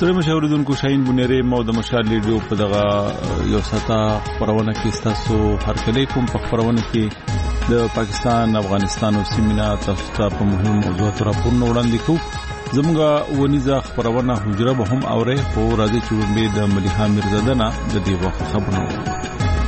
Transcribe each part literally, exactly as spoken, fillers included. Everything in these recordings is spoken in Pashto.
سره مشاوردونکو شاهین بنيري مو د مشال ریډیو په دغه یو ساته خبرونه کې تاسو هر کله کوم په خبرونه کې د پاکستان افغانستان او سیمه تاسو ته په مهم موضوعاتو راپورونه وړاندې کوو. زموږه ونیزه خبرونه حجره به هم اوره او راځي چې د مليحه میرزاده نه د دې وخت خبرونه.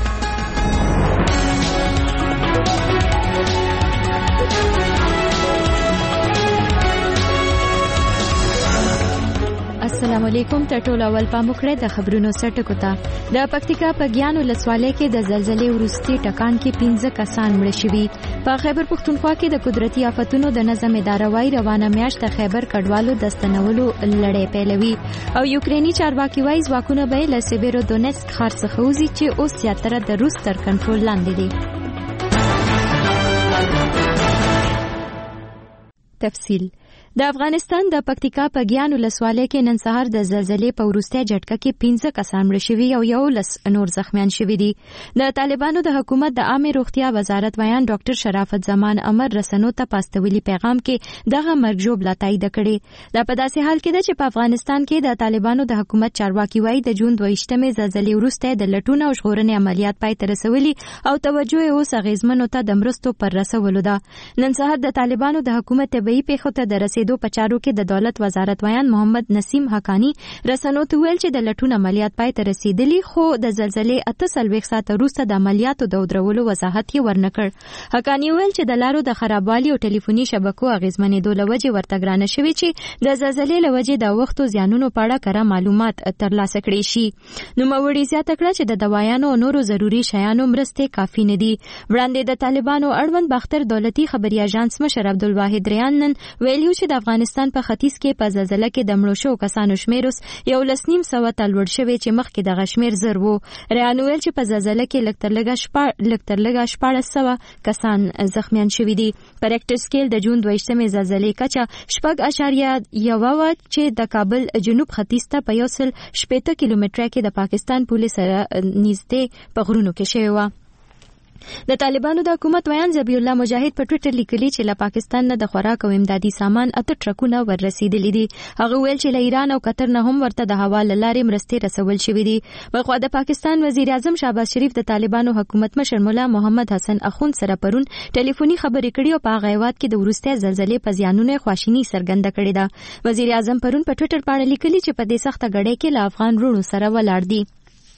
السلام علیکم. ټټول اول پاموکړه د خبرونو سرټکو ته. د پکتیکا په ګیان ولسوالۍ کې د زلزلې وروستي ټکان کې پنځه کسان مړ شوي. په خیبر پښتونخوا کې د قدرتي آفتونو د نظم اداره وايي روانه میاشت د خیبر کډوالو د ستنولو لړۍ پیلوي او یوکرینی چارواکي وايي ځواکونه به له سیبیرو دونیتسک ښار څخه وځي چې اوس زیاتره د روس تر کنټرول لاندې دي. تفصیل. د افغانستان د پکتیکا په ګیان ولسوالۍ کې نن سهار د زلزلې په وروستي جټکه کې پنځه کسان مړه شوي او یو لس نور زخمیان شوي دي. د طالبانو د حکومت د عامه روغتیا وزارت ویان ډاکټر شرافت زمان امر رسنو ته پاستولی پیغام کې دغه مرګ جوړه تایید کړي. دا په داسې حال کې ده چې په افغانستان کې د طالبانو د حکومت چارواکي وایي د جون دوه-ویشتمې زلزلې وروسته د لټون او ژغورنې عملیات پای ته رسولي او توجه یې اوس اغیزمنو ته د مرستو پر رسولو ده. نن سهار د طالبانو د حکومت طبيعي پیښو ته د رسیدو په چارو کې د دولت وزارت ویان محمد نسیم حقانی رسنو ته ویل چې د لټون عملیات پای ته رسیدلی خو د زلزلې اته څلوېښت ساعته وروسته د عملیاتو د ودرولو وضاحت یې ورنکړ. حقانی ویل چې د لارو د خرابوالي او ټلیفوني شبکو اغیزمنېدو له وجې ورته ګرانه شوي چې د زلزلې له وجې د وختو زیانونو په اړه کره معلومات ترلاسه کړي شي. نوموړي زیاته کړه چې د دوايانو او نورو ضروري شیانو مرستې کافي نه دي. وړاندې د طالبانو اړوند باختر دولتي خبري اژانس مشر عبدالواحد ریان نن ویلي چې د افغانستان په ختیځ کې په زلزلې کې د مړو شو کسانو شمیر اوس یو لس نیم سوه ته لوړ شوی چې مخکې دغه شمیر زر وو. ریان ویل چې په زلزلې کې لږ تر لږه شپږ لږ تر لږه شپاړس سوه کسان زخمیان شوي دي. په ریکټر سکیل د جون دوه-ویشتمې زلزلې کچه شپږ اعشاریه یوه وه چې د کابل جنوب ختیځ ته په یو سل شپېته کیلومتره کې د پاکستان پولې سره نږدې په غرونو کې شوې وه. د طالبانو د حکومت ویان ذبیح الله مجاهد په ټویټر لیکلي چې له پاکستان نه د خوراک او امدادي سامان اته ټرکونه ور رسیدلي دي. هغه ویل چې له ایران او قطر نه هم ورته د هوا له لارې مرستې رسول شوي دي. بلخوا د پاکستان وزیر اعظم شهباز شریف د طالبانو حکومت مشر مولا محمد حسن اخوند سره پرون ټلیفوني خبرې کړې او په هغه هیواد کې د وروستي زلزلې په زیانونو خواشیني څرګنده کړې ده. وزیر اعظم پرون په ټویټر باندې لیکلي چې په دې سخته غړې کې له افغان وروڼو سره ولاړ دي.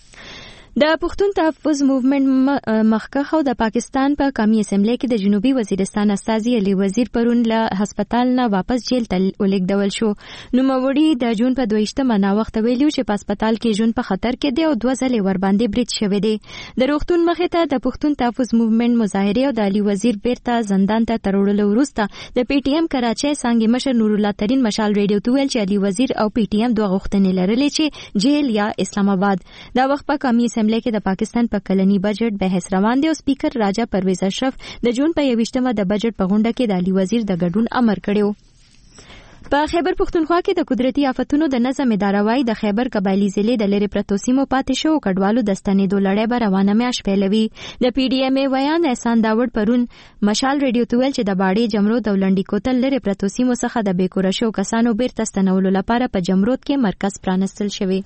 د پښتون تحفظ موومېنټ مخکخ او د پاکستان په قومي اسمبلی کې د جنوبي وزیرستان استازي علي وزیر پرون له هسپتال نه واپس جیل ته ولېږدول شو. نوموړي د جون په دوه-ویشتمه ناوخته ویلي چې په هسپتال کې ژوند په خطر کې دی او دوه ځلې ورباندې برید شوی دی. د روغتون مخې ته د پښتون تحفظ موومېنټ مظاهرې او د علي وزیر بیرته زندان ته تړلو وروسته د پی ټی ایم کراچۍ څانګې مشر نور الله ترین مشال ریډیو ته ویل چې علي وزیر او پی ټی ایم دوه غوښتنې لرلې چې جیل یا اسلام آباد. دا وخت په قومي اسمبلی کې د پاکستان په کلنی بجټ بحث روان دی او سپیکر راجا پرویز اشرف د جون په یوویشتمه د بجټ په غونډه کې د علي وزیر د ګډون امر کړی. په خیبر پښتونخوا کې د قدرتي آفتونو د نظم اداره وايي د خیبر قبایلی ضلع د لری پرتو سیمو پاتې شو کډوالو د ستنېدو لړۍ به روانه میاشت پیلوي. د پی ډي ایم ای ویان احسان داوود پرون مشال ریډیو ته ویل چې د باړې جمرود او لنډی کوتل لری پرتو سیمو څخه د بیکوره شو کسانو بیرته ستنولو لپاره په جمرود کې مرکز پرانستل شوی.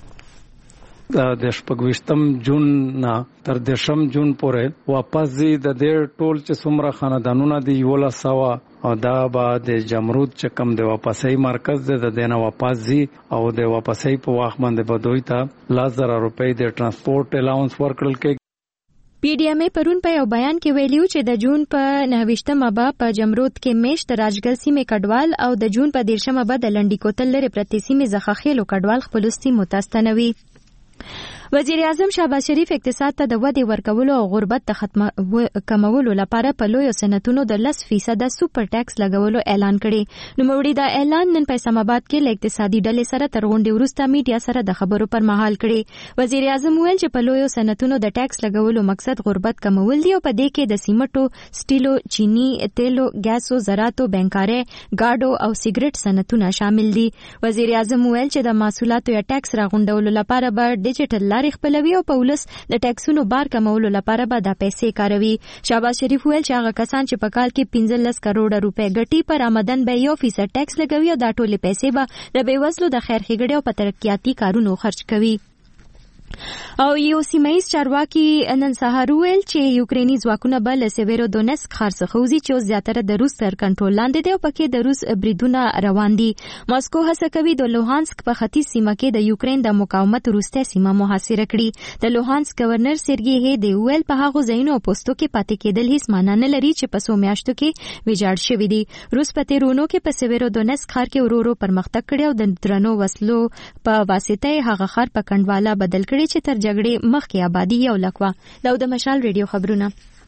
د شپږویشتم جون نه تر دشم جون پورې واپس دي د دې ټول چې څومره خاندانونه دي یولس سوه او دا به د جمرود چې کوم د واپسۍ مرکز دی د دې نه واپس دي او د واپسۍ په وخت باندې به دوی ته لس زره روپۍ د ټرانسپورټ الاونس ورکړل کېږي. پی ډي ایم ای پرون په یو بیان کې ویلیو چې د جون په نهه به په جمرود کې میشت راجګل سیمې کډوال او د جون په دیرشمه به د لنډی کوتل لري پرتې سیمې زخخېلو کډوال خپل سیمو ته ستنوي. وزیر اعظم شهباز شریف اقتصاد ته د ودې ورکولو او غربت د ختم کمولو لپاره په لویو صنعتونو د لس فیصد سوپر ټیکس لګولو اعلان کړی. نوموړي دا اعلان نن په اسلام آباد کې له اقتصادي ډلې سره تر غونډې وروسته میډیا سره د خبرو پر مهال کړی. وزیر اعظم ویل چې په لویو صنعتونو د ټیکس لګولو مقصد غربت کمول دی او په دې کې د سیمټو، سټیلو، چینی، تیلو، ګیسو، زراعتو، بنکاري، گاډو او سیګریټ صنعتونه شامل دي. وزیر اعظم ویل چې د محصولاتو یا ټیکس راغونډولو لپاره به ډیجیټل تګلارې خپلوي او په ولس د ټیکسونو بار کمولو لپاره به دا پیسې کاروي. شهباز شریف ویل چې هغه کسان چې په کال کې پنځلس کروڑه روپۍ ګټي پر آمدن به یو فیصد ټیکس لګوي او دا ټولې پیسې به د بېوزلو د خیر ښېګڼې او په ترقیاتي کارونو خرج کوي. او یو سیمایي چارواکي نن سهار ویل چې یوکرینی ځواکونه به له سیویرو دونسک ښار څخه وځي چې زیاتره د روس تر کنټرول لاندې دی او پکې د روس بریدونه روان دي. ماسکو هڅه کوي د لوهانسک په ختیځ سیمه کې د یوکرین د مقاومت وروسته سیمه محاصره کړي. د لوهانسک گورنر سرګي هیدی ویل په هغه ځایونو او پوسټو کې پاتې کېدل هیڅ معنی نه لري چې په څو میاشتو کې ویجاړ شوي دي. روس په تیرونو کې په سیویرو دونسک ښار کې ورو ورو پرمختګ کړی او د درنو وسلو په واسطه هغه ښار په کنډواله بدل کړی چې تر جګړې مخکې آبادی یو لکوه. دا د مشال ریډیو خبرونه.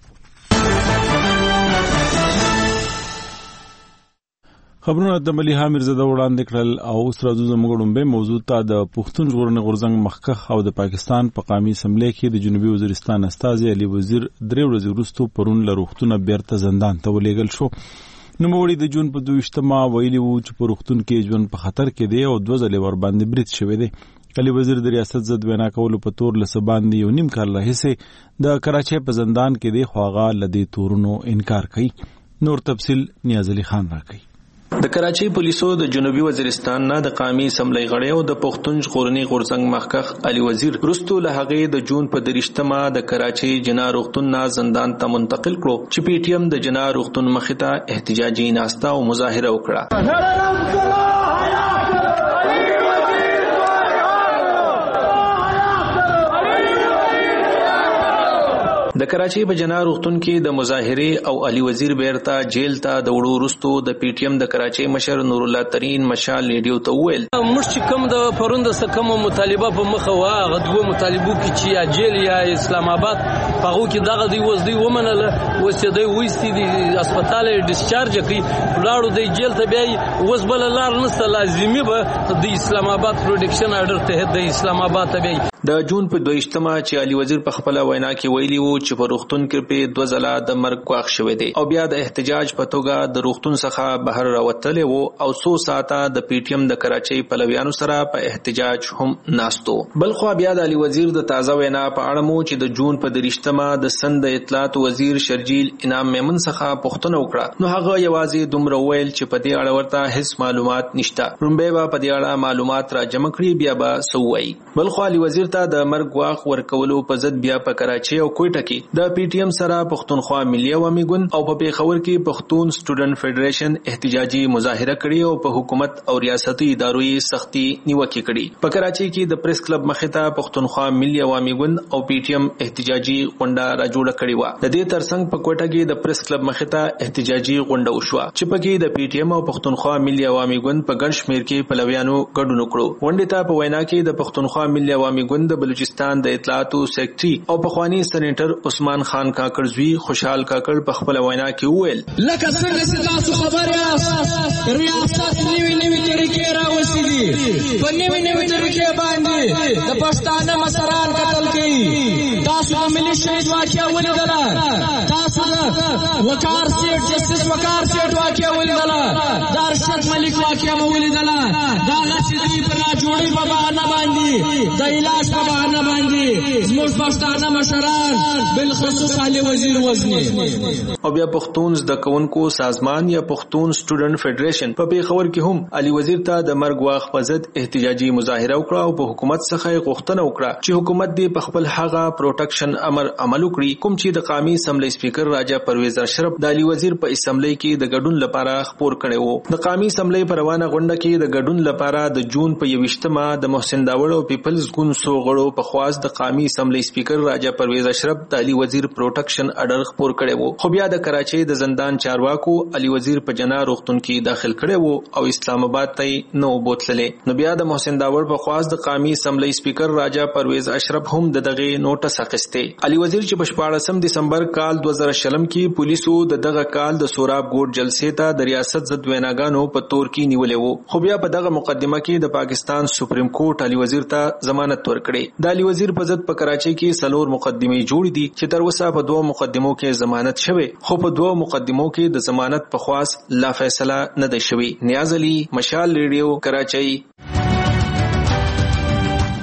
خبرونه د مليحه میرزاده وړاندې کړل او اوس راځو زموږ ډومبه موضوع ته. د پښتون ژغورنې غورځنګ مخکخ او د پاکستان په قومي اسمبلی کې د جنوبي وزیرستان استازي علي وزیر درې ورځې وروسته پرون له روغتونه بیرته زندان ته ولېږل شو. نوموړي د جون په دویشتمه ویلي وو چې په روغتون کې ژوند په خطر کې دی او دوه ځلې ور باندې برید شوی دی. علي وزیر د ریاست ضد وینا کولو په تور له سباندې یو نیم کال راهیسې د کراچۍ په زندان کې دی خو هغه له دې تورونو انکار کوي. نور تفصیل نیاز علي خان راکوي. د کراچۍ پولیسو د جنوبي وزیرستان نه د قومي اسمبلی غړی او د پښتون ژغورنې غورځنګ مخکخ علي وزیر وروسته له هغې د جون په دریشتمه د کراچۍ جنا روغتون نه زندان ته منتقل کړو چې پی ټی ایم د جنا روغتون مخې ته احتجاجي ناسته او مظاهره وکړه. د کراچۍ په جنا روغتون کې د مظاهرې او علي وزیر بیرته جیل ته د وړو وروسته د پی ټی ایم د کراچۍ مشر نور الله ترین مشال ریډیو ته وویل موږ چې کوم د پروند سکه مطالبه په مخه وا غدوه مطالبو کې چې یا جیل یا اسلام آباد هغه کې دغه دی وځي ومنله وسه دی وېستي دی هسپتال ډیسچارج کوي لاړو دی جیل ته بیا وسبل لار نسته لازمي به د اسلام آباد پروډکشن اډر ته د اسلام آباد ته بیا د جون په دویشتمه چې علي وزیر په خپل وینا کې ویلي وو چې په روغتون کې په دوه ځله د مرګ کوښښ شوی دی او بیا د احتجاج په توګه د روغتون څخه بهر راوتلی وو او څو ساعته د پی ټی ایم د کراچۍ پلویانو سره په احتجاج هم ناستو. بل خو بیا د علي وزیر د تازه وینا په اړه مو چې د جون په دریشتمه د سند اطلاعات وزیر شرجیل انعام میمن څخه پوښتنه وکړه نو هغه یوازې دومره ویل چې په دې اړه ورته هیڅ معلومات نشته. رومبه به په دې اړه معلومات را جمع کړي بیا به سووي. بل خو علي وزیر ته د مرګ واخ ورکولو په ضد بیا په کراچۍ او کوټه کې د پی ټی ایم سره پښتونخوا ملي عوامي ګوند او په پیښور کې پښتون سټوډنټ فدریشن احتجاجي مظاهره کړې او په حکومت او ریاستي ادارو یې سختي نیوکه کړې. په کراچۍ کې د پریس کلب مخې ته پښتونخوا ملي عوامي ګوند او پی ټی ایم احتجاجي غونډه را جوړه کړې و. د دې ترڅنګ په کوټه کې د پریس کلب مخې ته احتجاجي غونډه وشوه چې پکې د پی ټی ایم او پښتونخوا ملي عوامي ګوند په ګڼ شمېر کې پلویانو ګډون وکړو. غونډې ته په وینا کې د پښتونخوا ملي عوامي ګوند د بلوچستان د اطلاعاتو سیکرټري او پخوانی سېنیټر عثمان خان کاکړ زوی خوشحال کاکړ په خپل وینا کې وویل لکه څنګه چې تاسو خبر یاست ریاست نوي نوي طریقې راوستي دي په نوي نوي طریقې باندې د پښتانه مشران قتل کوي. تاسو د ملي شهید واقعه ولیدله تاسو د وقار سیټ جسټس وقار سیټ واقعه ولیدله د ارشد ملک واقعه مو ولیدله دا چې دوی په راجوړۍ په بهانه باندې د علاج په بهانه باندې زموږ پښتانه مشران بالخصوص علي وزیر وزني او بیا پښتون زده کوونکو سازمان یا پښتون سټوډنټ فدریشن په پیښور کې هم علي وزیر ته د مرګ واخ په ضد احتجاجي مظاهره وکړه او په حکومت څخه غوښتنه وکړه چې حکومت دې په خپل هغه پروټیکشن امر عمل وکړي کوم چې د قومي اسمبلی سپیکر راجا پرویز اشرف د علي وزیر په اسمبلی کې د ګډون لپاره خبر کړي وو. د قومي اسمبلی په روانه غونډه کې د ګډون لپاره د جون په یوشتمه د محسن داوړ او پیپلز ګوند سو غړو په خواست د قومي اسمبلی سپیکر راجا پرویز اشرف د علي وزیر پروټیکشن اډر خبر کړي وو. خو بیا د کراچۍ د زندان چارواکو علي وزیر په جنا روغتون کې داخل کړي وو او اسلام آباد ته نو بوتللې. نو بیا د محسن داوړ په خواست د قومي اسمبلی سپیکر راجا پرویز اشرف هم د دغه نوټس اخیسته. علي وزیر چې په شپاړسم دسمبر کال دوه زره شلم کې پولیسو د دغه کال د سوراب ګوټ جلسې ته د ریاست ضد ویناګانو په تور کې نیولې وو. خو بیا په دغه مقدمه کې د پاکستان سپریم کورټ علي وزیر ته ضمانت ورکړي. د علي وزیر په ضد په کراچۍ کې سلور مقدمې جوړې دي چې تر اوسه په دوه مقدمو کې ضمانت شوی خو په دوه مقدمو کې د ضمانت په خواست لا فیصله نه ده شوی. نیاز علي مشال ریډیو کراچۍ.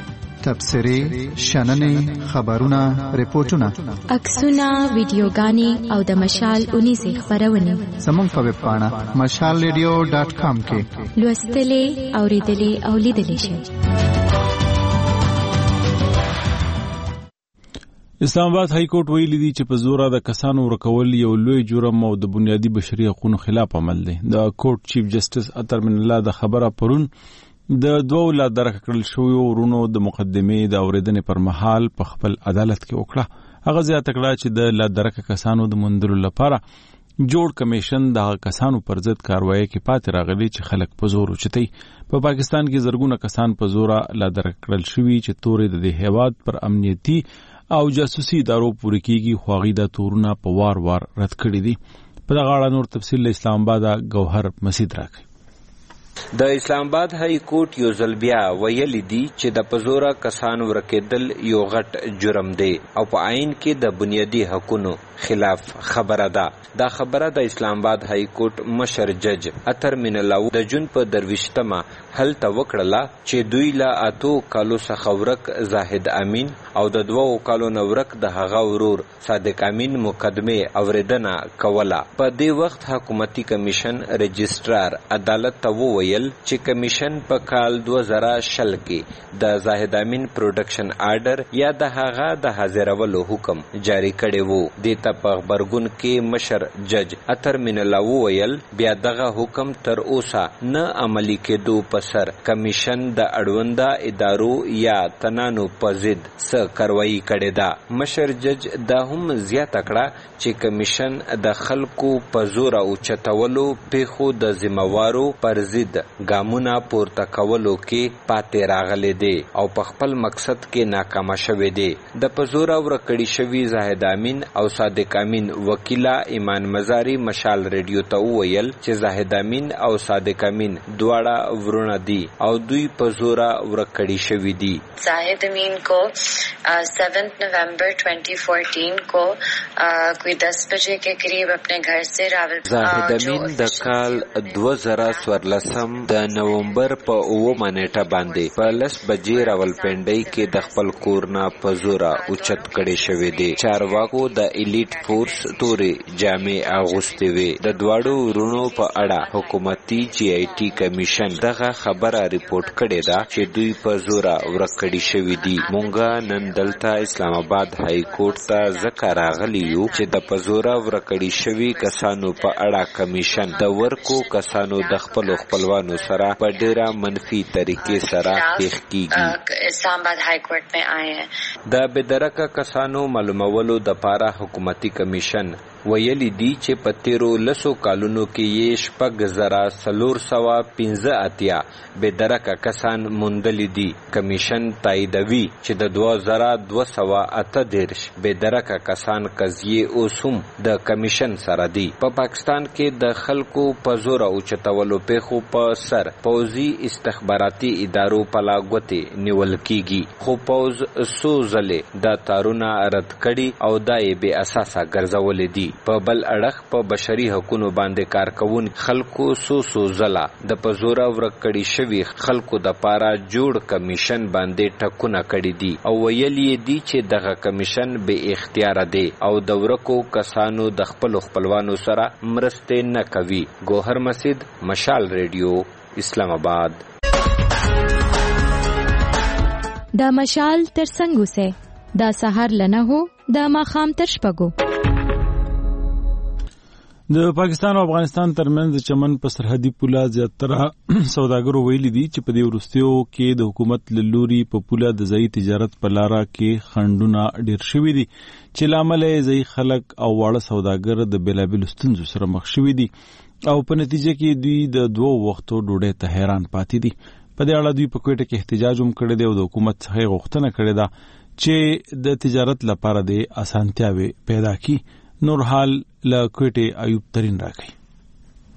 تبصرې شننې خبرونه ریپورتونه عکسونه ویډیوګانې او د مشال اونیزې خبرونه زموږ په ویب پاڼه مشال ریډیو ډاټ کام کې لوستلې اوریدلې او لیدلې شئ. اسلام آباد های کورټ ویلي دی چې په زوره د کسانو ورکول یو لوی جرم او د بنیادی بشري حقوقو خلاف عمل دی. د کورټ چیف جسټس اطهر من الله د خبره پرون د دوه لا درک کړل شوی ورونو د مقدمې د اوریدنې پر مهال په خپل عدالت کې وکړه. هغه زیاته کړه چې د لا درک کسانو د موندلو لپاره جوړ کمیشن د کسانو پر ضد کاروایی کې پاتې راغلی چې خلک په زور اوچتي. په پاکستان کې زرګونه کسان په زوره لا درک کړل شوی چې تورې د هیواد پر امنیتي او جاسوسي ادارو پوری کیږي خو هغه د تورونه په وار وار رد کړی دي. په دغه اړه نور تفصیل اسلام آباد گوهر مسید راکړي. د اسلام آباد های کورټ یو ځل بیا ویلي دي چې د پزوره کسانو ورکېدل یو غټ جرم دی او په عین کې د بنیادی حقوقو خلاف خبره ده. دا خبره د اسلام آباد های کورټ مشر جج اطهر من الله د جون په درويشتمه هلته وکړه چې دوی لا اتو کالو څخه ورک زاهد امین او د دوو کالو نورک د هغه ورور صادق امین مقدمه اوریدنه کوله. په دې وخت حکومتي کمیشن رجسترار عدالت ته وویل چې کمیشن په کال دوه زره شل کې د زاهد امین پروډکشن آرډر یا د هغه د حاضرولو حکم جاری کړی وو. د ته په خبرګون کې مشر جج اطهر من الله وویل بیا دغه حکم تر اوسه نه عملی کېدو په سر کمیشن د اړونده ادارو یا تنانو په ضد څه کاروایی کړې ده. مشر جج دا هم زیاته کړه چې کمیشن د خلکو په زور او چتولو پیښو د ذمہوارو پر ضد ګامونه پورته کولو کې پاتې راغلي دي او په خپل مقصد کې ناکام شوی دی. د پزورا ورکړی شوی زاهد امین او صادق امین وکیلا ایمان مزاری مشال ریډیو ته ویل چې زاهد امین او صادق امین دواړه ورونه دي او دوی پزورا ورکړی شوی دي. زاهد امین کو سیونth نومبر twenty fourteen کو کوئی دس بجے کے قریب اپنے گھر سے راول زاهد امین د کال دوه زره څوارلسم د نومبر په اوومه نیټه باندې په لس بجې راولپنډۍ کې د خپل کور نه په زوره اوچت کړی شوی دی. چارواکو د ایلیټ فورس تورې جامې اغوستې وې. د دواړو ورونو په اړه حکومتي جی آی ټي کمیشن دغه خبره ریپورت کړې ده چې دوی په زوره ورکړی شوی دي. مونږه نن دلته اسلام آباد های کورټ ته ځکه راغلی یو چې د پزوره ورکړی شوی کسانو په اړه کمیشن د ورکو کسانو د خپل خپلوانو سره په ډیره منفي طریقې سره پیښ کیږي. اسلام آباد های کورټ میں آئے ہیں. د بدرکه کسانو معلومولو د پاره حکومتي کمیشن ویلی دی چې په تیرو لسو کالونو کې یې شپږ زره څلور سوه پنځه اتیا بدرکه کسان موندلی دي. کمیشن تاییدوي چې د دوه زره دوه سوه اته دېرش بدرکه کسان قضیې اوس هم د کمیشن سره دي. په پا پاکستان کې د خلکو په زور اوچتولو پیښو په سر پوځي استخباراتي ادارو په لاګوتې نیول کیږي خو پوځ څو ځلې دا تارونه رد کړي او دا یې بې اساسه ګرځولې دي. په بل اړخ په بشري حقوقو باندې کار کوون خلکو سو سو زلا د پزورا ورکړی شوی خلکو د پاره جوړ کمیشن باندې ټکونه کړی دي او ویلي دي چې دغه کمیشن به اختیار دی او د ورکو کسانو د خپل خپلوانو سره مرسته نه کوي. گوهر مسید مشال ریډیو اسلام آباد. دا مشال تر څنګه سه دا سحر لنه هو دا ماخام تر شپګو. د پاکستان او افغانستان ترمنځ چمن په سرحدي پوله زیاتره سوداګرو ویلي دي چې په دې وروستیو کې د حکومت له لوري په پوله د ځایي تجارت په لاره کې خنډونه ډېر شوي دي چې له امله یې ځایي خلک او واړه سوداګر د بېلابېلو ستونزو سره مخ شوي دي او په نتیجه کې دوی د دوو وختو ډوډۍ ته حیران پاتې دي. په دې اړه دوی په کوټه کې احتجاج هم کړی دی او د حکومت څخه غوښتنه کړې ده چې د تجارت لپاره د اسانتیاوې پیدا کړي. نور حال له کوټه ایوب ترين راکړي.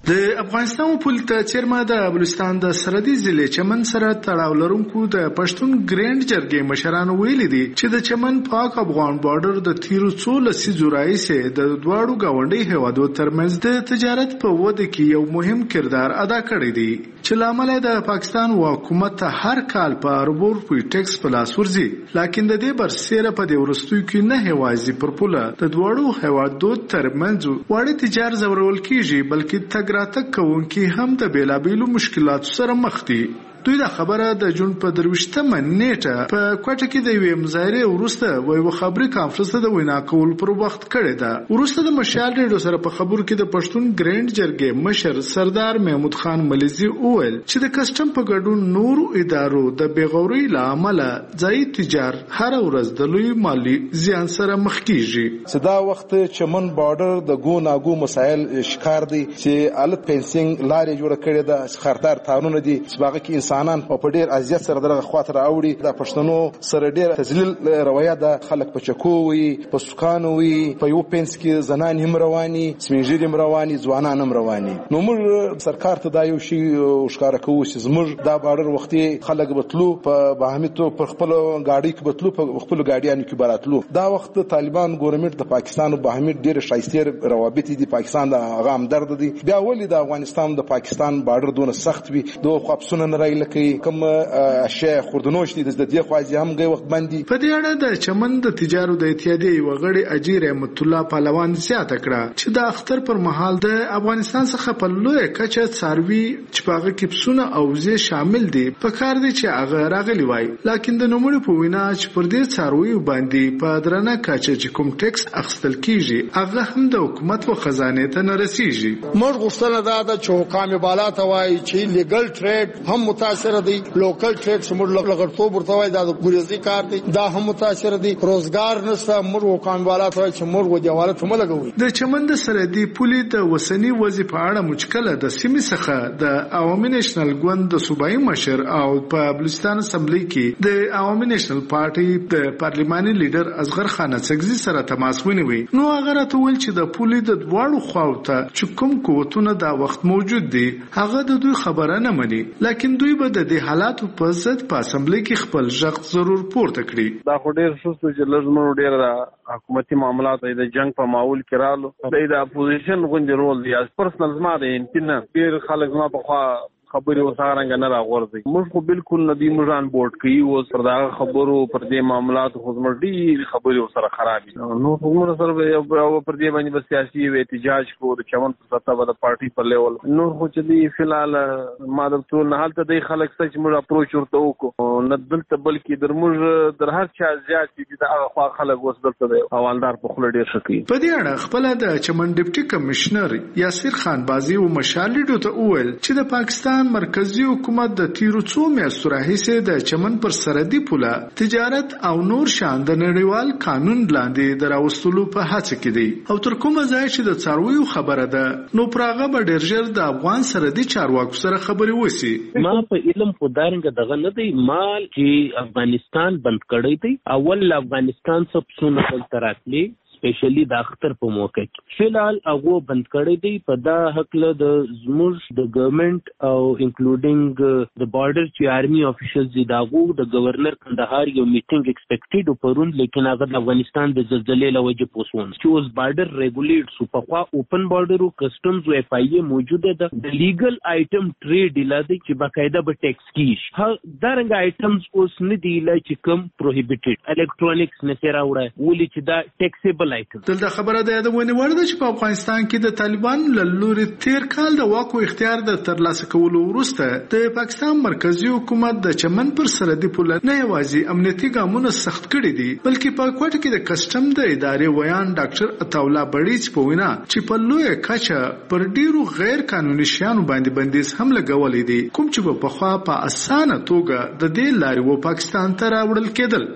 د افغانستان پول ته چیرمه د بلوچستان د سرحدي ضلع چمن سره تړاو لرونکو د پښتون ګریند جرګې مشرانو ویلي دي چې د چمن پاک افغان بارډر د تیرو څو لسیزو راهیسې د دواړو گاونډي هیوادو ترمنځ د تجارت په وده کې یو مهم کردار ادا کړی دی چې لامل د پاکستان حکومت هر کال په اربور پوی ټیکس په لاس ورځي لکه د دې برسره په دې ورستوي کې نه هوازي پر پوله د دواړو هیوادو ترمنځ وړي تجارت زورول کیږي بلکې تګ راتګ کوونکي هم د بیلابیلو مشکلاتو سره مخ دي. دوی دا خبره د جون په درويشتمه نیټه په کوټه کې د یوې مظاهره ورسته وایو خبري کانفرنس د وینا کول پر وخت کړی دا ورسته د مشال ریډیو سره په خبرو کې د پښتون ګریند جرګې مشر سردار محمود خان مليزي اول چې د کسٹم په ګډون نور ادارو د بیغوري لامل ځای تجار هر ورځ د لوی مالی زیان سره مخ کیږي. صدا وخت چمن بارډر د ګو ناګو مسایل شکار دي چې الټ پنسینګ لارې جوړ کړي د خردار تارونه دي چې باغ کې انسان په ډېر اذیت سره دغه خاطر اوړي د پښتنو سره ډېر تذلیل رویه د خلک په چکووي په سکانو وي په یو پنس کې زنان هم رواني سپینځيري هم رواني ځوانان هم رواني. نو موږ سرکار ته دا یو شی ښکارا کوو چې موږ دا بارډر وختي خلک بتلو په باهمیتو پر خپل گاډي کې بتلو په خپل گاډيانو کې براتلو. دا وخت طالبان ګورنمنت د پاکستان او باهمیت ډېر شایسته روابط دي پاکستان د غام درد دي بیا ولې د افغانستان د پاکستان بارډر دونه سخت وي دوه خپسونه نه راي کوم اشیاء خوردنوش دي د دې خوازي هم غي وخت باندې په دې اړه د چمن د تجارت د اتحادیې وغړي اجیر رحمت الله پهلوان زیات کړه چې د اختر پر مهال د افغانستان څخه په لوی کچه څاروي چې پاغه کپسونه او زی شامل دي په کار دي چې هغه راغلي وای لکه د نوموړي په وینا چې پر دې څاروي باندې په درنه کچه چې کوم ټیکس اخستل کیږي هغه هم د حکومت او خزانه ته نه رسیږي. موږ غوښتنه دا ده چې حکام بالا ته وای چې لیګل ټریډ هم متاثر دي لوکل ټریډ سمور لګړتوب ورته وای دا د ګوريزي کار دي دا هم متاثر دي روزګار نشته مور حکام والا ته چې مور و دیواله ته ملګوي. د چمن د سرحدي پولي د وسنی وظیفه اړه مشکله د سیمې څخه د عوامي نېشنل ګوند د صوبایي مشر او په بلوچستان اسمبلی کې د عوامي نېشنل پارټي د پارلماني لیډر اصغر خان اڅکزي سره تماس ونیوي. نو هغه راته ویل چې د پولي د دواړو خواو ته چې کوم قوتونه دا وخت موجود دي هغه د دوی خبره نه مني لکه دوی به د دې حالاتو په ضد په اسمبلی کې خپل ځخ ضرور پورته کړي. دا خو ډېر سوسو چې لږ ډېر حکومتي معاملات د جنگ په ماحول کې رالو د اپوزیشن غونډې رول دی از پرسنل زما د انتنا ډېر خلک زما په خوا خبري وسارنګ نه راغورځي موږ خو بالکل ندی مجان بورډ کوي او پر دا خبرو پر دې معاملات خو زموږ ډېر خبري وسره خراب دي نو موږ سره پر دې باندې بس سیاسي احتجاج کو د چمن پر سطح د پارټي پر لیول نو خو چې دی فلحال ما د ټول نه حالت د خلک سچ موږ اپروچ ورته وکړو نه دلته بلکې در موږ در هر چا زیات دي دا هغه خلک وسدلته دی حوالدار په خله ډېر شکی. په دې اړه خپل د چمن ډیپټي کمشنر یاسر خان بازی او مشال ډیټو ته وویل چې د پاکستان مرکزی حکومت د تیرو څو میاشتو راهیسې د چمن پر سرحدي پوله تجارت او نور شان د نړیوال قانون لاندې دراوستلو په هڅه کې دی او تر کومه ځای چې د څارویو خبره ده نو پراغه به ډېر ژر د افغان سرحدي چارواکو سره خبرې وسی. ما په علم خو دارنګ دغه نه دی مال چې افغانستان بند کړی دی اول افغانستان څخه څونه خپل تراتلی سپیشلی د اختر په موقع کې فلحال هغه بند کړی دی په دا حق له د زموږ د ګورنمنت او انکلوډینګ د بارډر چې آرمي افیشلز دي داغو د گورنر کندهار یو میټینګ ایکسپیکټډ پرون لیکن هغه د افغانستان د زلزلې لوجه پوسون چې اوس بارډر ریګولیټ سو په خوا اوپن بارډر او کسٹمز او اف ای ای موجوده ده د لیګل آیټم ټریډ لاده چې باقاعده به ټیکس کیږي ها دارنګ آیټمز اوس نه دی لای چې کم پروهیبټډ الکترونکس نه سره وړه ولې چې دا ټیکسیبل دلته خبره ده د ونی ورده چې په افغانستان کې د طالبان لوري تیر کال د واکو اختیار د ترلاسه کولو وروسته د پاکستان مرکزی حکومت د چمن پر سرحدي پوله نه یوازې امنیتي ګامونه سخت کړي دي بلکې په کوټه کې د کسٹم د ادارې ویان ډاکټر عطاولا بړیچ په وینا چې په لوی کچه پر ډیرو غیر قانوني شیانو باندې بندیز هم لګولې دي کوم چې په خوا په اسانه توګه د دې لارې و پاکستان ته راوړل کېدل.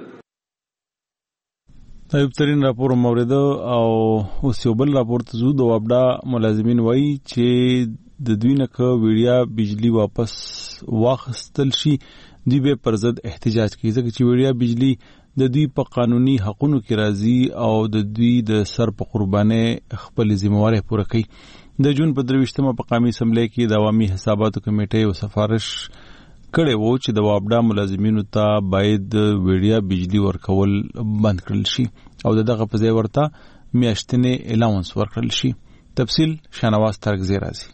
طيب ترين راپور مورد او اوس یو بل راپور ته زو د وابډا ملازمین وایي چې د دوی نه ک ویډیا بجلی واپس واخستل شي دوی به پر ضد احتجاج کوي ځکه چې ویډیا بجلی د دوی په قانوني حقوقو کې راځي او د دوی د سر په قربانه خپل ذمہواری پوره کوي. د جون په درویشتمه په قومي اسمبلی کې د عوامي حساباتو کمیټې یو سفارش کړی و چې د وابډا ملازمینو ته باید ویډیا بجلی ورکول بند کړل شي او دغه په ځای ورته میاشتنې الاونس ورکړل شي. تفصیل شانواز ترګزی راځي.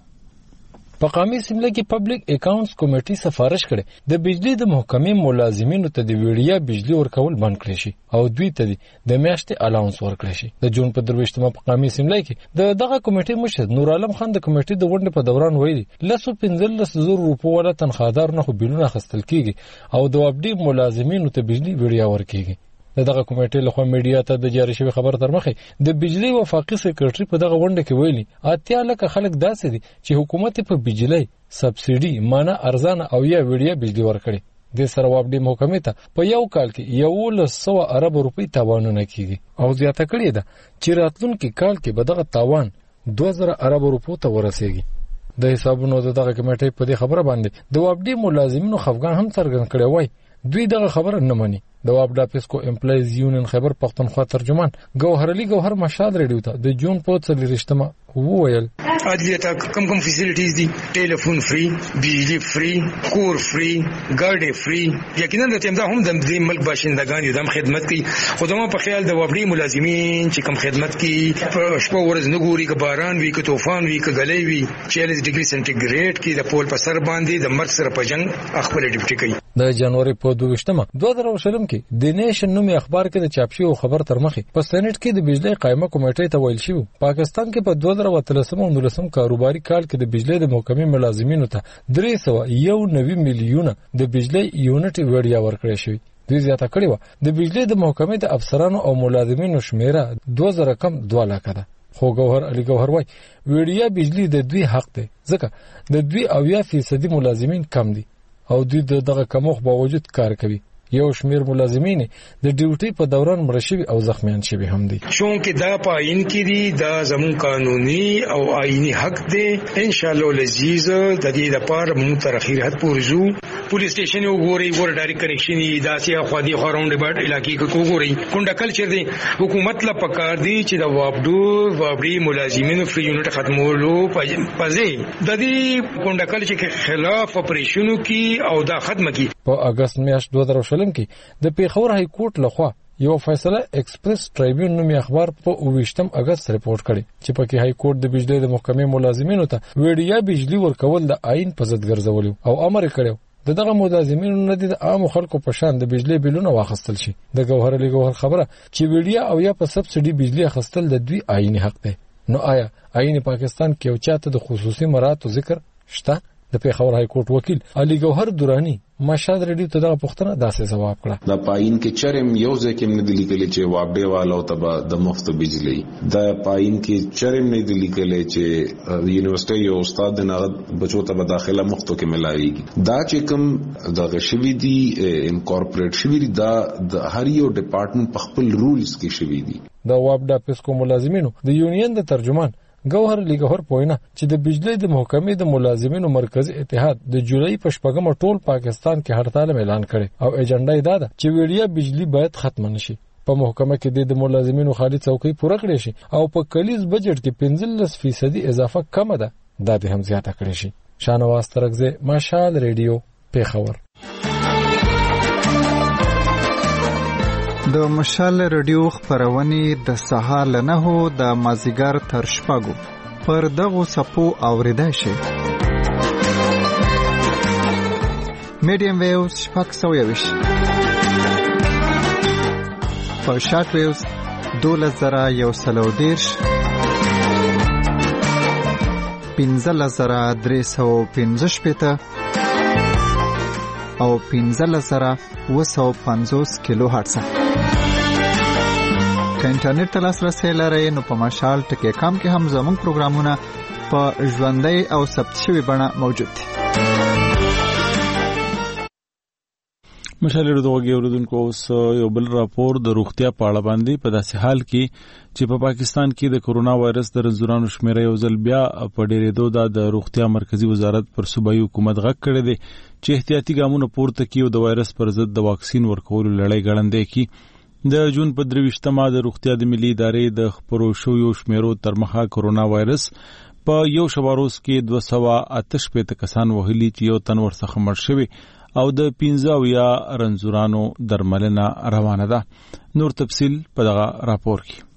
په قومي اسمبلی کې پبلک اکاونټس کمیټې سفارش کړي د بجلی د محکمې ملازمینو ته د ویډیا بجلی ورکول بند کړي شي او دوی ته د میاشتې الاونس ورکړي شي. د جون په درویشتمه په قومي اسمبلی کې د دغه کمیټې مشر نور عالم خان د کمیټې د غونډې په دوران ویلي لسو پنځلس زره روپو ولا تنخوادار نه خو بیلونه اخیستل کیږي او د وابډي ملازمینو ته بجلی ویډیا ورکیږي. دغه کمیټې له خوا میډیا ته د جاری شوی خبر تر مخه د بجلی وفاقي سکرټري په دغه غونډه کې ویلي اتیا لکه خلک داسې دي چې حکومت په بجلی سبسيډي مانه ارزانه او یا ویډیا بجلی ورکړي. د سره وابډي محکمې ته په یو کال کې یو سل ارب روپۍ تاوانونه کیږي او زیاته کړې ده چې راتلونکي کال کې به دغه تاوان دوه زره ارب روپو ته ورسیږي. د حسابونو دغه کمیټې په دې خبره باندې د وابډي ملازمینو خفګان هم څرګند کړی وای. دوی دغه خبره نه مني. د وابډا پیسکو امپلایز یونین خیبر پختونخوا ترجمان گوهر علي گوهر مشال ریډیو ته د جون په څلورشتمه وویل عدلیه ته کم کم فیسیلیټیز دي ټلیفون فری بجلی فری کور فری ګاډي فری یقینا د تیم دا هم د دې ملک باشندگان یو دم خدمت کوي خدامه په خیال د وابډي ملازمین چې کم خدمت کوي په شپه ورځ نه ګوري که باران وي که طوفان وي که غلې وي چالیس ډیګري سنټیګریډ کې د پول په سر باندې د مرګ سره په جنگ خپل ډیوټي کوي. د جنوري په دویشتمه دوه زره شلم کې د نیشن نومي اخبار کې د چاپ شوی خبر تر مخه په سېنات کې د بجلی قائمه کمیټې ته ویل شو پاکستان کې په دوه زره اتلسم او نولسم کاروباري کال کې د بجلی د محکمې ملازمینو ته درې سوه یو نوي میلیونه د بجلی یونټ ویډیا ورکړی شوی. دوی زیاته کړی و د بجلی د محکمې د افسرانو او ملازمینو شمیره دوه زره کم دوه لک ده. خو گوهر علي گوهر وای ویډیا بجلی د دوی حق دی ځکه د دوی اویا فیصدي ملازمین کم دي او دوی دغه کموخ باوجود کار کوي. یو شمیر ملازمین د ډیوټي په دوران مړ شوي او زخمیان شوي هم دي. چونکه دا په آئین کې دي دا زمون قانوني او آئینی حق دی. ان شاء الله لذیذ د دې لپاره موږ تر اخیر حد پورې پولیس سټیشن یو ګوري ور ډایرکټ کنیکشن دی داسې خو دی خو راوند ډیبټ علاقې کې ګوري کونډه کلچر دی حکومت لا پکار دی چې د وابډو وابډي ملازمینو فری یونټ ختمولو پځې د دې کونډه کلچر خلاف اپریشنو کې او دا ختم کی. په اگست میاشت دوه زره شلم کې د پیښور های کورټ لخوا یو فیصله ایکسپریس ټریبیون نومي اخبار په اوویشتم اگست رپورټ کړي چې پکې های کورټ د بجلی د محکمې ملازمینو ته ویډیا بجلی ورکول د آئین په ضد ګرځول او امر کړو د دغه ملازمینو نه د عام خلکو په شان د بجلی بیلونه واخیستل شي. د گوهر علي گوهر خبره چې ویډیا او یا په سبسيډي بجلی اخیستل د دوی آئینی حق دی. نو آیا آئین پاکستان کې او چاته د خصوصي مراتو ذکر شته؟ د پیښور های کورټ وکیل علي گوهر دورانی مشهد ریډیو ته دغه پوښتنه داسې جواب کړه. د پاین کې چرم یو ځکه نه د لیکل چې وابډه والو ته د مفت بجلی د پاین کې چرم نه د لیکل چې یونیورسيټي یو استاد نه بچو ته داخله مفت کې ملایږي. دا چې کوم د غشوی دی انکورپوریټ شوی دی دا د هر یو ډپارټمنټ په خپل رولز کې شوی دی. د وابډا پیسکو ملازمینو د یونین د ترجمان گوهر علي گوهر پوینه چې د بجلی د محکمې د ملازمینو مرکزی اتحاد د جولای په شپږمه ټول پاکستان کې هړتال اعلان کړي او ایجنډا یې دا ده چې ویډیا بجلی باید ختم نشي. په محکمه کې د ملازمینو خالي څوکۍ پوره کړي شي او په کلیز بجټ کې پنځلس فیصدي اضافه کم ده دا به هم زیاته کړي شي. شانواز ترګزی مشال ریډیو پیښور. د مشال رادیو خبرونه د سهار له نهو د مازیګر تر شپږو پر دغو صفو اوریدای شي. میډیم ویوز شپږ سوه یویشت په شارټ ویوز دولس زره یو سل او دېرش پنځلس زره درې سوه پنځه شپېته او پنځلس زره اوه سوه پنځوس کیلو هرتز. که انټرنیټ ته لاسرسی لرئ نو په مشال ټکی کام کې هم زموږ پروګرامونه په ژوندۍ او ثبت شوي بڼه موجود دي. مشال ردوږي اوردونکو اوس یو بل راپور د روغتیا په اړه باندې په داسې حال کې چې په پاکستان کې د کورونا وایرس د رنځورانو شمیره یو ځل بیا په ډېرېدو دا د روغتیا مرکزی وزارت پر صوبایي حکومت غږ کړی دی چې احتیاطي ګامونه پورته کړي او د وایرس پر ضد د واکسین ورکولو لړۍ ګړندۍ کړي. د جون په درویشتمه د روغتیا د ملي ادارې د خبرو شویو شمیرو تر مخه کورونا وایرس په یو شواروز کې دوه سوه اته شپېته کسان وهلي چې یو تن ورڅخه مړ شوی او د پنځه اویا رنځورانو درملنه روانه ده. نور تفصیل په دغه راپور کې.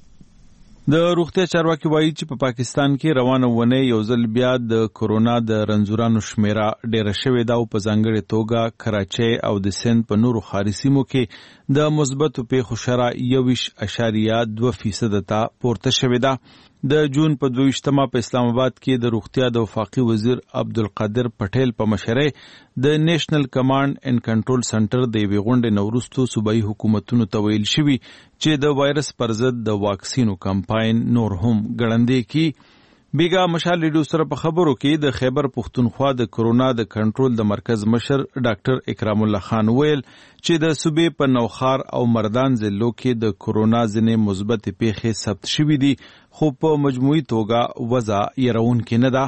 د روغتیا چارواکي وایي چې په پا پاکستان کې روانه ونه یو ځل بیا د کورونا د رنځورانو شمیره ډیره شوې ده او په ځانګړې توګه کراچۍ او د سند په نورو ښاري سیمو کې د مثبتو پیښو شرح یوویش اشاریه دوه فیصده ته پورته شوې ده. د جون په دوه ویشتمه په اسلام آباد کې د روغتیا د وفاقي وزیر عبدالقادر پټیل په مشرۍ د نیشنل کمانډ اینډ کنټرول سنټر د یوې غونډې نه وروسته صوبایي حکومتونو ته ویل شوي چې د وایرس پر ضد د واکسینو کمپاین نور هم ګړندی کړي. بیګا مشال ریډیو سره په خبرو کې د خیبر پښتونخوا د کورونا د کنټرول د مرکز مشر ډاکټر اکرام الله خان ویل چې د صوبې په نوخار او مردان ضلعو کې د کورونا ځینې مثبت پیښې ثبت شوې دي خو په مجموعي توګه وضع يرونکې نه ده.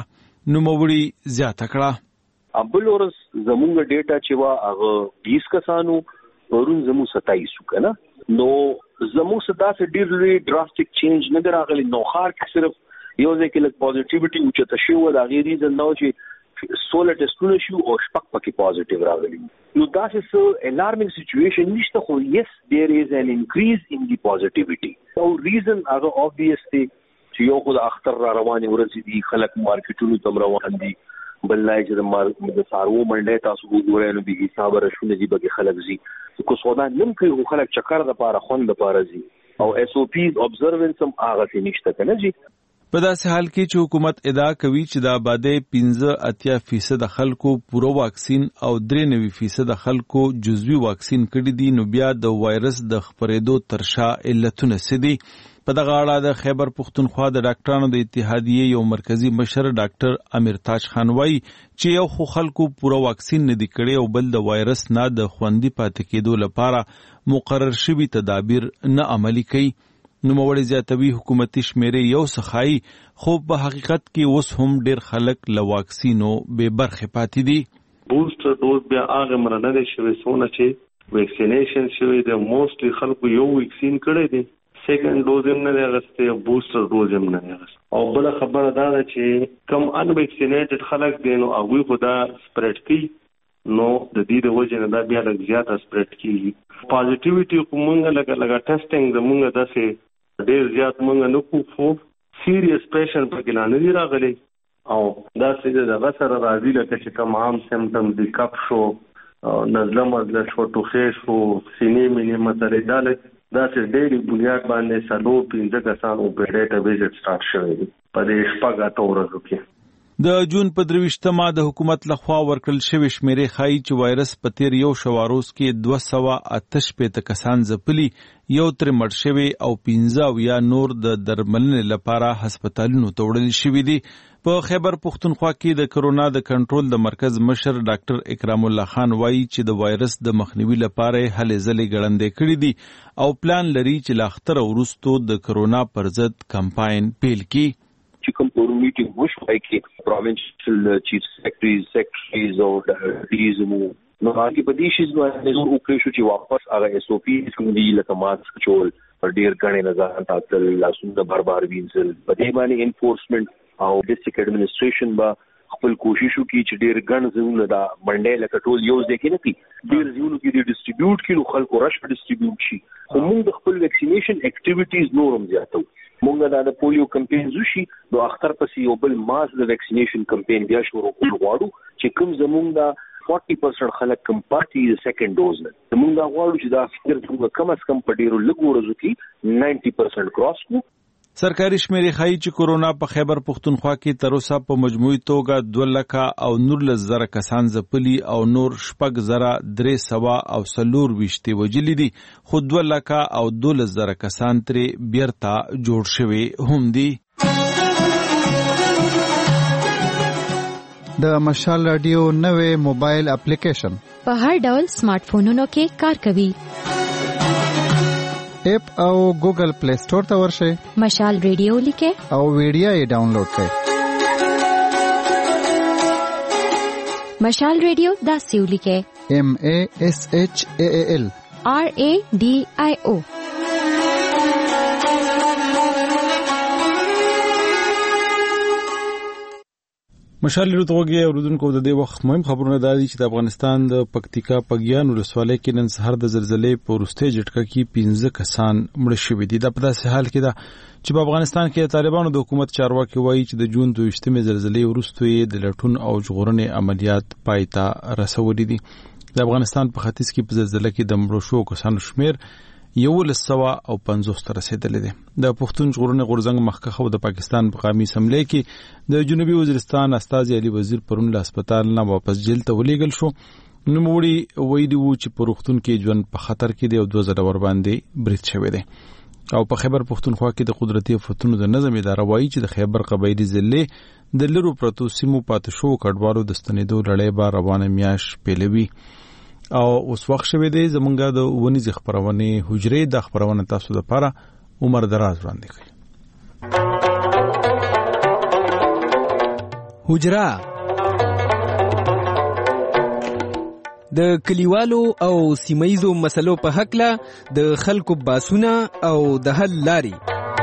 نوموړي زیاته کړه ابل اورس زمونږ ډیټا چې وا هغه بیس کسانو ورون زمو ستایس کنه نو زمو ستا سره ډیر لوی ډراسټیک چینج نه راغلی. نوخار کې صرف یو ځکه لک پوزټیویټي او چې تشو د غیر ریزن نو چې سولر ټیسټونه شو او شپږ پکې پوزټیو راغلي. نو دا څه الارمینګ سچويشن نشته خو یس دیر از ان انکریز ان دی پوزټیویټي او ریزن هغه obviously چې یو خو د اختر را رواني ورسې دي خلک مارکیټونو تم روان دي بل لای چې د مار د سارو منډه تاسو وګورئ نو به حساب راشونه دي به خلک زی کو سودا نم کوي خلک چکر د پاره خوند د پاره زی او اس او پیز observance هم هغه نشته کنه جی. په داسې حال کې چې حکومت ادعا کوي چې د آبادی پنځه اتیا فیصد خلکو پوره واکسین او درې نوي فیصد خلکو جزوي واکسین کړي دي نو بیا د وایرس د خپرېدو ترشا علتونه سدي. په دغه اړه د خیبر پښتونخوا د ډاکټرانو د اتحادیې یو مرکزی مشر ډاکټر امیر تاج خان وایي چې یو خو خلکو پوره واکسین نه دي کړي او بل د وایرس نه د خوندي پاتې کېدو لپاره مقرر شوي تدابیر نه عملي کوي. نوموړي زیاتوي حکومتي شمیرې یو څخای خو په حقیقت کې اوس هم ډیر خلک له واکسینو بے برخه پاتې دي. بوستر ډوز بیا هغه مرنه ده شوی سونه چې ویکسینیشن شوی د موستلی خلکو یو ویکسین کړی دی سیکنډ ډوز هم نه غسته بوستر ډوز هم نه غسته او بل خبره دا ده چې کم ان ویکسینیټډ خلک دي نو هغه خدا سپریډ کوي نو د دې د وجه نه دا بیا لږ زیاته سپریډ کیږي. پوزټیویټي کومه لګا لګا ټیسټینګ زمونږ داسې ډیر زیات مونږ نه کوو سیریس پیشنټ پکې نه دی راغلی او دا څه د غسر راځي لکه چې کوم عام سیمټمز دي کپ شو نزله مزله شو ټوخې شو سینې مینې مسلې دا دا چې ډېری بنیاد باندې سلو پنځه کسانو په ډیټا بیس سٹارټ شوی دی په دې شپږ اته ورځو کې. د جون په درویشتمه د حکومت لخوا ورکړل شوی شمیرې ښایي چې وایرس په تیر یو شواروز کې دوه سوه اته شپېته کسان ځپلي یو ترې مړ شوي او پنځه اویا نور د درملنې لپاره هسپتالونو ته وړل شوي دي. په خیبر پښتونخوا کې د کورونا د کنټرول د مرکز مشر ډاکټر اکرام الله خان وایي چې د وایرس د مخنیوي لپاره هلې ځلې ګړندې کړي دي او پلان لري چې له اختره وروسته د کورونا پر ضد کمپاین پیل کړي. چې کوم پرون میټینګ وشوي کې پروینشل چیف سیکریټریز سیکریټریز او ډیز مو نو هغه په دې شي باندې نو وکړو چې واپس هغه اس او پی کوم دی لکه ماسک چول پر ډیر غړي نظر تاسو لاسونه بار-بار وینځل په دې باندې انفورسمنت او ډیسټریکټ اډمنسټریشن با خپل کوشش وکړي چې ډیر غن زونه دا منډه لکه ټول یو ځکه نه کی ډیر زونه کې دی ډیسټریبیوټ کړي خلکو رش ډیسټریبیوټ شي خو موږ د خپل ویکسینیشن اکټیویټیز نورم زیاتو مونږ د پولیو کمپاین زوشي نو اختر پسې یو بل ماس د ویکسینیشن کمپاین بیا شروع کول غواړو چې کوم زمونږ د forty percent خلک کم پاتې د سیکنډ ډوز نه زمونږ غواړو چې دا فکر څنګه کم از کم په ډیرو لږو ورځو کې ninety percent کراس کو. سرکاري شمیرې ښایي چې کورونا په خیبر پښتونخوا کې تر اوسه په مجموعي توګه دوه لکه او نولس زره کسان ځپلي او نور شپږ زره درې سوه او څلور ویشتې وژلي دي خو دوه لکه او دولس زره کسان ترې بیرته جوړ شوي هم دي. د مشال رادیو نوې موبایل اپلیکیشن په هر ډول سمارټ فونونو کې کار کوي. اپ او ګوګل پلی سٹور ته ورشئ مشال ریډیو لیکه او ویډیو یې ډاونلوډ کړئ. مشال ریډیو دا سیو لیکه M A S H A A L R A D I O. مشال لرتوګي اوردونکو د دې وخت مهم خبرونه دادي چې د افغانستان د پکتیکا پګیان ولسوالۍ کې نن سهار د زلزلې په وروستي جټکه کې پنځه کسان مړه شوي دي. دا په داسې حال کې ده چې په افغانستان کې طالبانو د حکومت چارواکي وایي چې د جون دوه ویشتمې زلزلې وروسته یې د لټون او ژغورنې عملیات پای ته رسولي دي. د افغانستان په ختیځ کې په زلزلې کې د مړو شوو کسانو شمیر یولس سوه او پنځوس ته رسیدلی دی. د پښتون ژغورنې غورځنګ مخکښ او د پاکستان په قومي اسمبلۍ کې د جنوبي وزیرستان استازي علي وزیر پرون له هسپتال نه واپس جیل ته ولېږل شو. نوموړي ویلي وو چې په روغتون کې ژوند په خطر کې دی او دوه ځله ورباندې برید شوی دی. او په خیبر پښتونخوا کې د قدرتي آفتونو د نظم اداره وایي چې د خیبر قبایلي ضلع د لرو پرتو سیمو پاتې شوو کډوالو د ستنېدو لړۍ به روانه میاشت پیلوي. او اوس وخت شوی دی زمونږ د ونیزې خپرونې حجرې د خپرونه تاسو لپاره عمر دراز وړاندې کړي. حجره د کلیوالو او سیمایزو مسلو په حق له د خلکو باسونه او د حل لاري.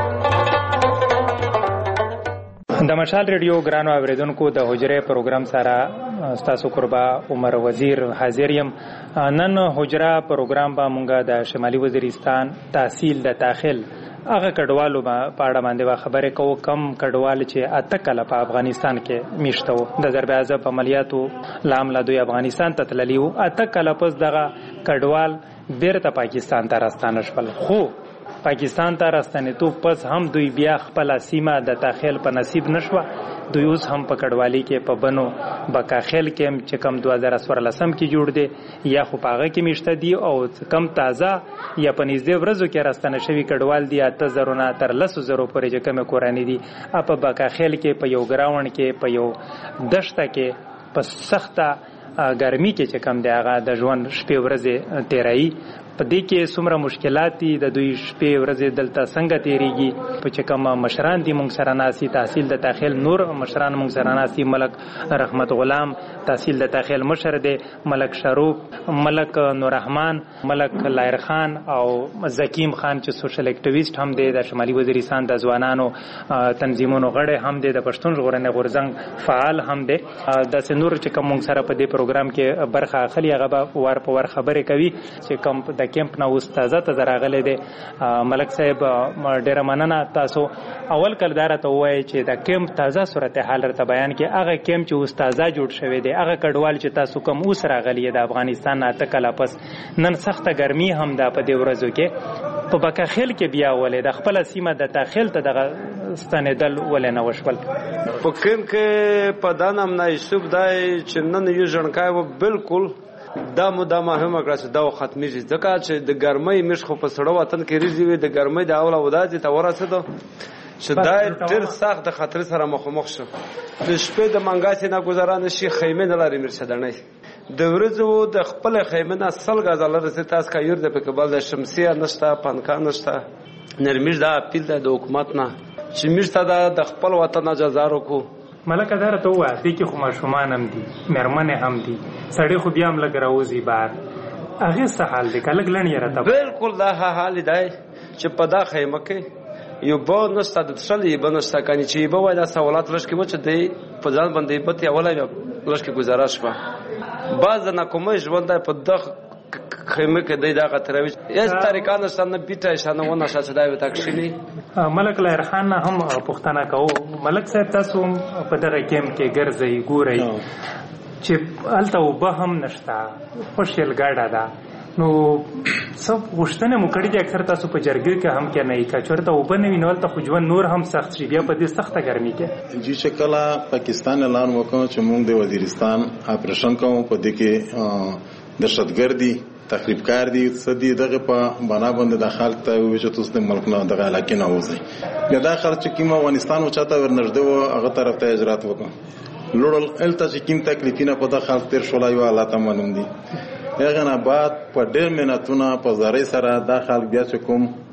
د مشال ریډیو ګرانو اوریدونکو د حجره پروګرام سره ستاسو قربا عمر وزیر حاضر یم. نن حجره پروګرام به مونږه د شمالي وزیرستان تحصیل د داخل هغه کډوالو په اړه باندې خبرې کوو، کم کډوال چې اته کله په افغانستان کې میشته وو د ضرب اعظم عملیاتو لامل دوی افغانستان ته تللی وو. اته کله پس دغه کډوال بیرته پاکستان ته راستانه شول، خو پاکستان ته راستنېدو پس هم دوی بیا خپل سیمه د داخل په نصیب نشوه. دوی اوس هم په کډوالۍ کې په بنو بکاخیل کې چې کم دوه زره څوارلسم کې جوړ دی یا خو په هغه کې میشته دي او کم تازه یا په نږدې ورځو کې راستنه شوي کډوال دي اته زرو نه تر لسو زرو پورې چې کمې کورنۍ دي. په بکاخیل کې په یو ګراوند کې په یو دشته کې په سخته ګرمي کې چې کم دی هغه د ژوند شپې ورځې تیرایي. په دې کې څومره مشکلات دي د دوی شپې ورځې دلته څنګه تیریږي. په چې کوم مشران دي مونږ سره ناسي تحصیل د داخل نور مشران مونږ سره ناسي، ملک رحمت غلام تحصیل د داخل مشر دی، ملک شروف، ملک نور رحمان، ملک لایر خان او زکیم خان چې سوشل اکټیویسټ هم دی، د شمالي وزیرستان د ځوانانو تنظیمونو غړی هم دی، د پښتون ژغورنې غورځنګ فعال هم دی. داسې نور چې کوم مونږ سره په دې پروګرام کې برخه اخلي هغه به ور په ور خبرې کوي. چې کوم د کیمپ نه اوس تازه تازه راغلی دی ملک صاحب ډېره مننه. تاسو اول کله دا راته ووایئ چې د کیمپ تازه صورتحال راته بیان کړئ. هغه کیمپ چې اوس تازه جوړ شوی دی، هغه کډوال چې تاسو کوم اوس راغلی د افغانستان نه اته کاله پس، نن سخته ګرمي هم ده په دې ورځو کې، په بکاخیل کې بیا ولې د خپله سیمه د داخل ته دغه ستنېدل ولې نه وشول؟ په کیمپ کې په دا نامه ایسوب دی چې نن یو ژڼکی و بالکل دا مو دا مهمه کړه چې دا ختمیږي، ځکه چې د ګرمۍ میش خو په سړه وطن کې ریږي وي، د ګرمۍ د اوله وداسې ته ورسېدو چې دا ډېر سخت د خطر سره مخامخ شو. د شپې د منګاسې نه ګزاره نه شي، خیمې نه لري مرشدنۍ، د ورځو د خپل خیمه نه سل غزه لري. تاسو کا یور د پکبل د شمسیه نشته، پنکا نشته، نرمیش دا اپیل د حکومت نه چې میشته د خپل وطن اجازه کو. ملک اداره ته ووایه دې کې خو ماشومان هم دي، مېرمنې هم دي، سړی خو بیا هم لږ راوځي بهر، هغې څه حال دی که لږ لڼ یې راته؟ بالکل دا حال دی چې په دا خیمه کې یو به نشته، د څښل یې به نشته، کنې چې یې به وایي دا سوالات لږ کې و چې دی په ځان باندې یې بت یولی لږ کې ګزاره شوه. بعض د ناکامۍ ژوند دی په دغه خیمه کې دی دغه تروي هېڅ طریقه نشته، نه بیټه شته نه ونه شته چې دا به تکشیني. ملک لایر خان نه هم پوښتنه کوو. ملک صاحب تاسو په دغه کیمپ کې ګرځئ ګورئ چې هلته اوبه هم نشته، خوشیل ګاډه ده، نو څه غوښتنې مو کړي دي اکثر تاسو په جرګې کې هم کې نه یي، که چېرته اوبه نه وي نو هلته خو ژوند نور هم سخت شي بیا په دې سخته ګرمي کې. جی چې کله پاکستان اعلان وکړ چې موږ د وزیرستان اپریشن کوو، په دې کې دهشتګردي تخریبکار دي څه دي دغه په بنا باندې د خلک ته وي چې تاسو د ملک نه دغه علاقې نه وځئ. بیا دا خلک چې کوم افغانستان او چاته ورنږدې وو هغه طرف ته هجرت وکړو، لوړل الته چې کوم تکلیفونه په دغه خلک تیر شولای و الله ته معلوم دي. هغه نه بعد په ډېر مهنتونه په زارۍ سره دا خلک بیا چې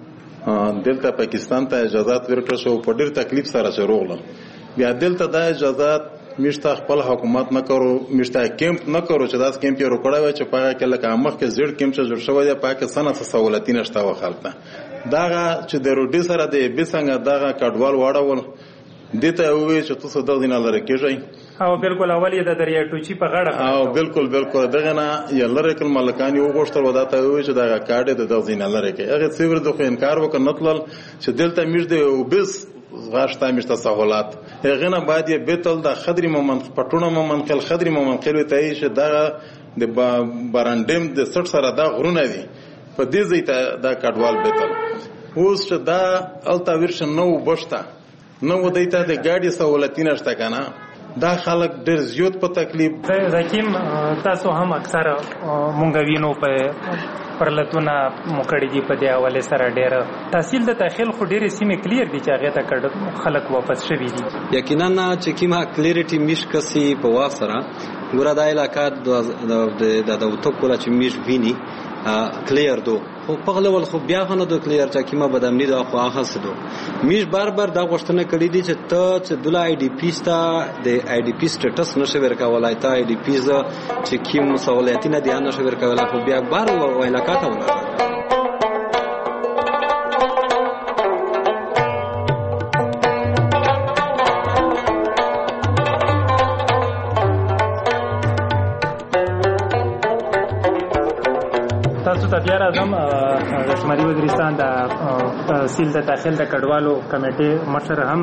کوم دلته پاکستان ته اجازات ورکړل شو، په ډېر تکلیف سره چې روغله بیا دلته دا اجازات میشته خپل حکومت نه کرو، میشته کیمپ نه کرو چې داس کیمپ یې روکړی وای چې په هغه کې لکه مخکې زیړ کیمپ چې جوړ شوی دی په هغه کې څه نه څه سهولتي نشته وه خلک ته. دغه چې د روډي سره د بې څنګه دغه کډوال واړول دې ته یې وویل چې تاسو دغه ځای نه لرې کېږئ، او بالکل اول یې د دریا ټوچی په غاړه او بالکل بالکل دغه نه یلره کل ملکان یو غوښتل وداته وي چې دا کارډ د دغه نه لره کې هغه څور د خو انکار وکړ نطلل چې دلته میږ دی او بس غاشتا میشته سہولات هغه نه بعد یې بیتل د خضری مومن پټونه مومن خل خضری مومن خل ته چې دا د بارانډم د سټ سره دا غرونه دي په دې ځای ته دا کډوال بیتل اوس چې دا التا ورشن نو بشتا نو ودیته د ګاډي سہولتینه شته کنه دا خلک ډېر زیات په تکلیف زکیم تاسو هم اکثر مونږ وینو په پرلتونه مکړی دي په دی حواله سره ډېر تحصیل د تخیل خو ډېر سیمه کلیر دي چې هغه ته کډ خلک واپس شوي دي یقینا چې کیما کلیریټي میش کسي په واسره ګور دا علاقہ د د د تو کولا چې میش ویني کلیر دو خو په غلول خو بیا غنه دو کلیر چې کیما بدامنی دا خو هغه سدو میش بار بار دا غوښتنه کړې دي چې ته چې د آی ډی پی ستا د آی ډی پی سټیټس نشو ورکولای ته آی ډی پی ز چې کیم سہولتونه دي نشو ورکولای خو بیا بار وایلا کاته ولا تاسو ته بیا راځم د شمالي وزیرستان د تحصیل د داخل د کډوالو کمیټې مشر هم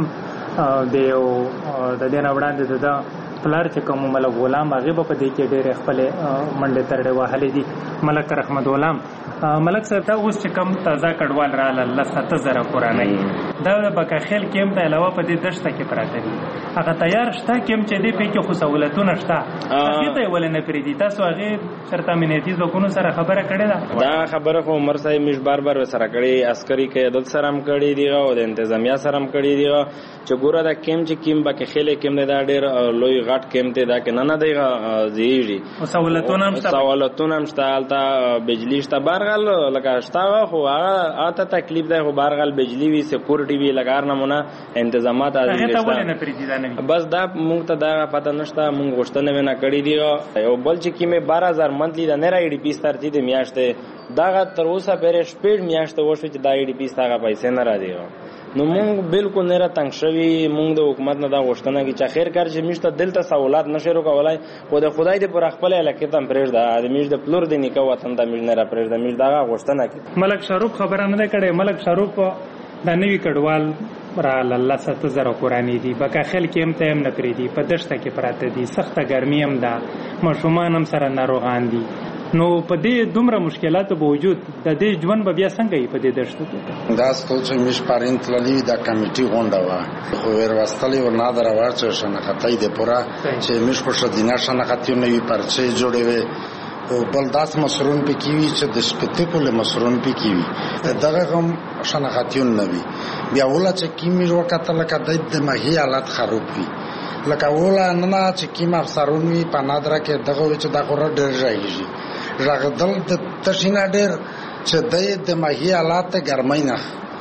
د یو د دې نه وړاندې د پلار چې کوم ملک غلام هغه په دې کې ډېر خپل منډه ترډه وهلې دي ملک رحمت غلام ملک صاحب ته اوس چې کوم تازه کډوال رااله الله سته زره قرانه دا د بکاخیل کېم ته علاوه په دې دشته کې پراته دي هغه تیار شته کېم چې دې په کې خو سہولتونه شته هغه ته ولنه پریدي تاسو هغه شرط امنیتي ځکونو سره خبره کړې ده دا خبره خو عمر صاحب مش بار بار سره کړې عسکري قیادت سره هم کړې دي او د انتظامیه سره هم کړې دي چې ګوره دا کېم چې کېم بکاخیل کېم دا ډېر لوی غټ کېم ته دا کې نه نه دی زیږي او سہولتونه هم شته سہولتونه هم شته البته بجلی شته بارغل لکه شته خو هغه اته تکلیف دی خو بارغل بجلی وی سکیورټي وی لګار نمونه انتظامات هغه ته ولې نه پریدي دا نه بس دا مونږ ته دا پته نشته مونږ غوښتنه نه کړې دي او بل چې کیمه بارہ هزار منتلی دا نه راي ډي پی ستارتي د میاشته دا تر اوسه پرې شپږ میاشته وشو چې دا ډي پی ستاره پیسې نه را دي نو مونږ بالکل نه را تنگ شوی مونږ د حکومت نه دا غوښتنه کی چې خیر کار چې مشته دلته سہولات نشي روکولای خو د خدای دې پر خپل علاقې ته پرېږ دا د میش د پلور د نیکه وطن ته میش نه را پرېږ د میش دا غوښتنه کی ملک شاروخ خبره نه کړي ملک شاروخ د نوی کډوال را الله ست زره قرآنی دي بکاخل کې هم ته هم نه پریدي په دشته کې پراته دي سخته ګرمي هم ده ماشومان هم سره ناروغان دي نو په دې دومره مشکلاتو باوجود د دې ژوند به بیا څنګه یې په دې دشتو کې دا ستو چې مش پارین تللی دا کمیټي غونډه وا خو ور واستلې ور نه درا ورچ شنه خطای دې پورا چې مش په شدینه شنه خطیو نوی پرچې جوړې وي او بل داس مسرون په کیوي چې د سپته کوله مسرون په کیوي دغه هم شنه خطیو نوی بیا ولا چې کیمې وکړه لکه د ماهي حالت خراب وي لکه ولا نه چې کیم افسرون وي په نادره کې دغه چې دا خور ډېر راځي راغدل د تشینه ډېر چې د ماهي حالات ګرمای نه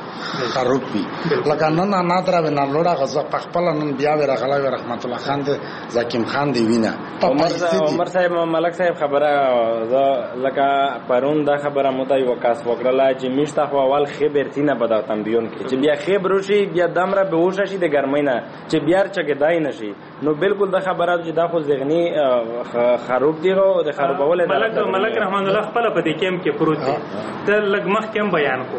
خراب وي لکه نن نادره و نه لوړه غزه پخپل نن بیا ورغلا رحمت الله خان د زکیم خان دی وینه عمر عمر صاحب ملک صاحب خبره لکه پرون دا خبره متای وکاس وکړه چې میشته خو اول خبر تینه بدا تنبیون کې چې بیا خبر شي بیا دمره به وښه شي د ګرمۍ نه چې بیا چګدای نشي نو بالکل دا خبره چې دا خو ذهني خراب دی او د خرابول ملک ملک رحمان الله خپل په دې کېم کې پروت دی ته لګ مخ کېم بیان کو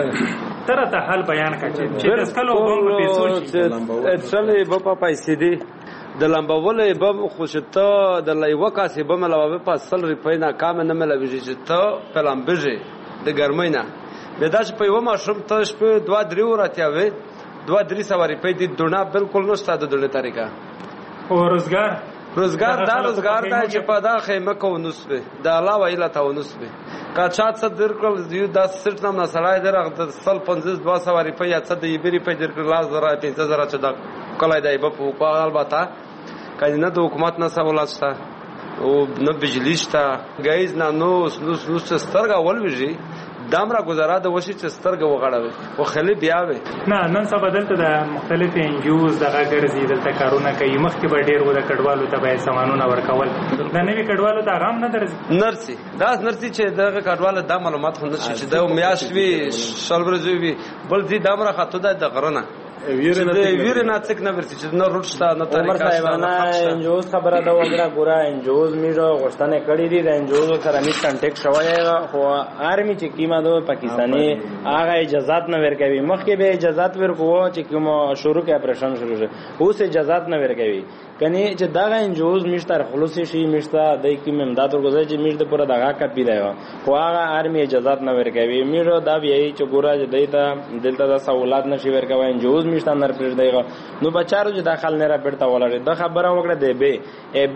تر ته حل بیان کړي چې اسکلو بم په پیسو شي اتصالې په پیسې دي د لمبولې بم خوشته د لایو کاسې بم علاوه په اصل ریپای نه کام نه ملوي چې ته پلان بجې د ګرمۍ نه به دا چې په یو ماشوم ته شپه دوا درې وراتیا وې دوا درې سواری په دې دونه بالکل نشته د دغه طریقه او روزګار روزګار دا روزګار دا چې په دا خیمه کو نسبه د الله ویلا ته نسبه کا چات څه درکل یو د سټ نام نه سړای درغه د سل پنځه دوا سواری په یا څه د یبری په درکل لاس درا پنځه زره چې دا کله دی په په البته کله نه د حکومت نه سوالات شته او نه بجلی شته غیز نه نو نو نو سترګه ولوي دامره گزاره د وشي چې سترګه وغړوي او خلی بیا وي نه نن سبا دلته د مختلف انجوز دغه ګرځي دلته کارونه کوي مخکې به ډیر و د کډوالو ته به سامانونه ورکول د نوی کډوالو ته غام نه درځي نرسي دا نرسي چې دغه کډواله د معلومات خوند شي چې د میاشت وی شلبرزوي بل دي دامره خاطو د غرنه ویره نه تک نه ورته چې نه روټ شته نه عمر صاحب نه انجوز خبره دا وګړه ګورا انجوز میرو غوښتنه کړې دي د انجوز سره می کانټیکټ شوی خو آرمی چې کیما دو پاکستانی هغه اجازهات نه ورکوي مخکې به اجازهات ورکوه چې کوم شروع کې اپریشن شروع شي اوس اجازهات نه ورکوي کني چې دا انجوز میشتر خلاص شي میشته د کوم امداد ورغځي چې میشته پورا دغه کپی دی خو هغه آرمی اجازهات نه ورکوي میرو دا وی چې ګورا چې دیتا دلته د سہولات نشي ورکوي انجوز میشته نر پر دیغه نو بچارو چې داخل نه را پړتا ولر د خبره وکړه دی به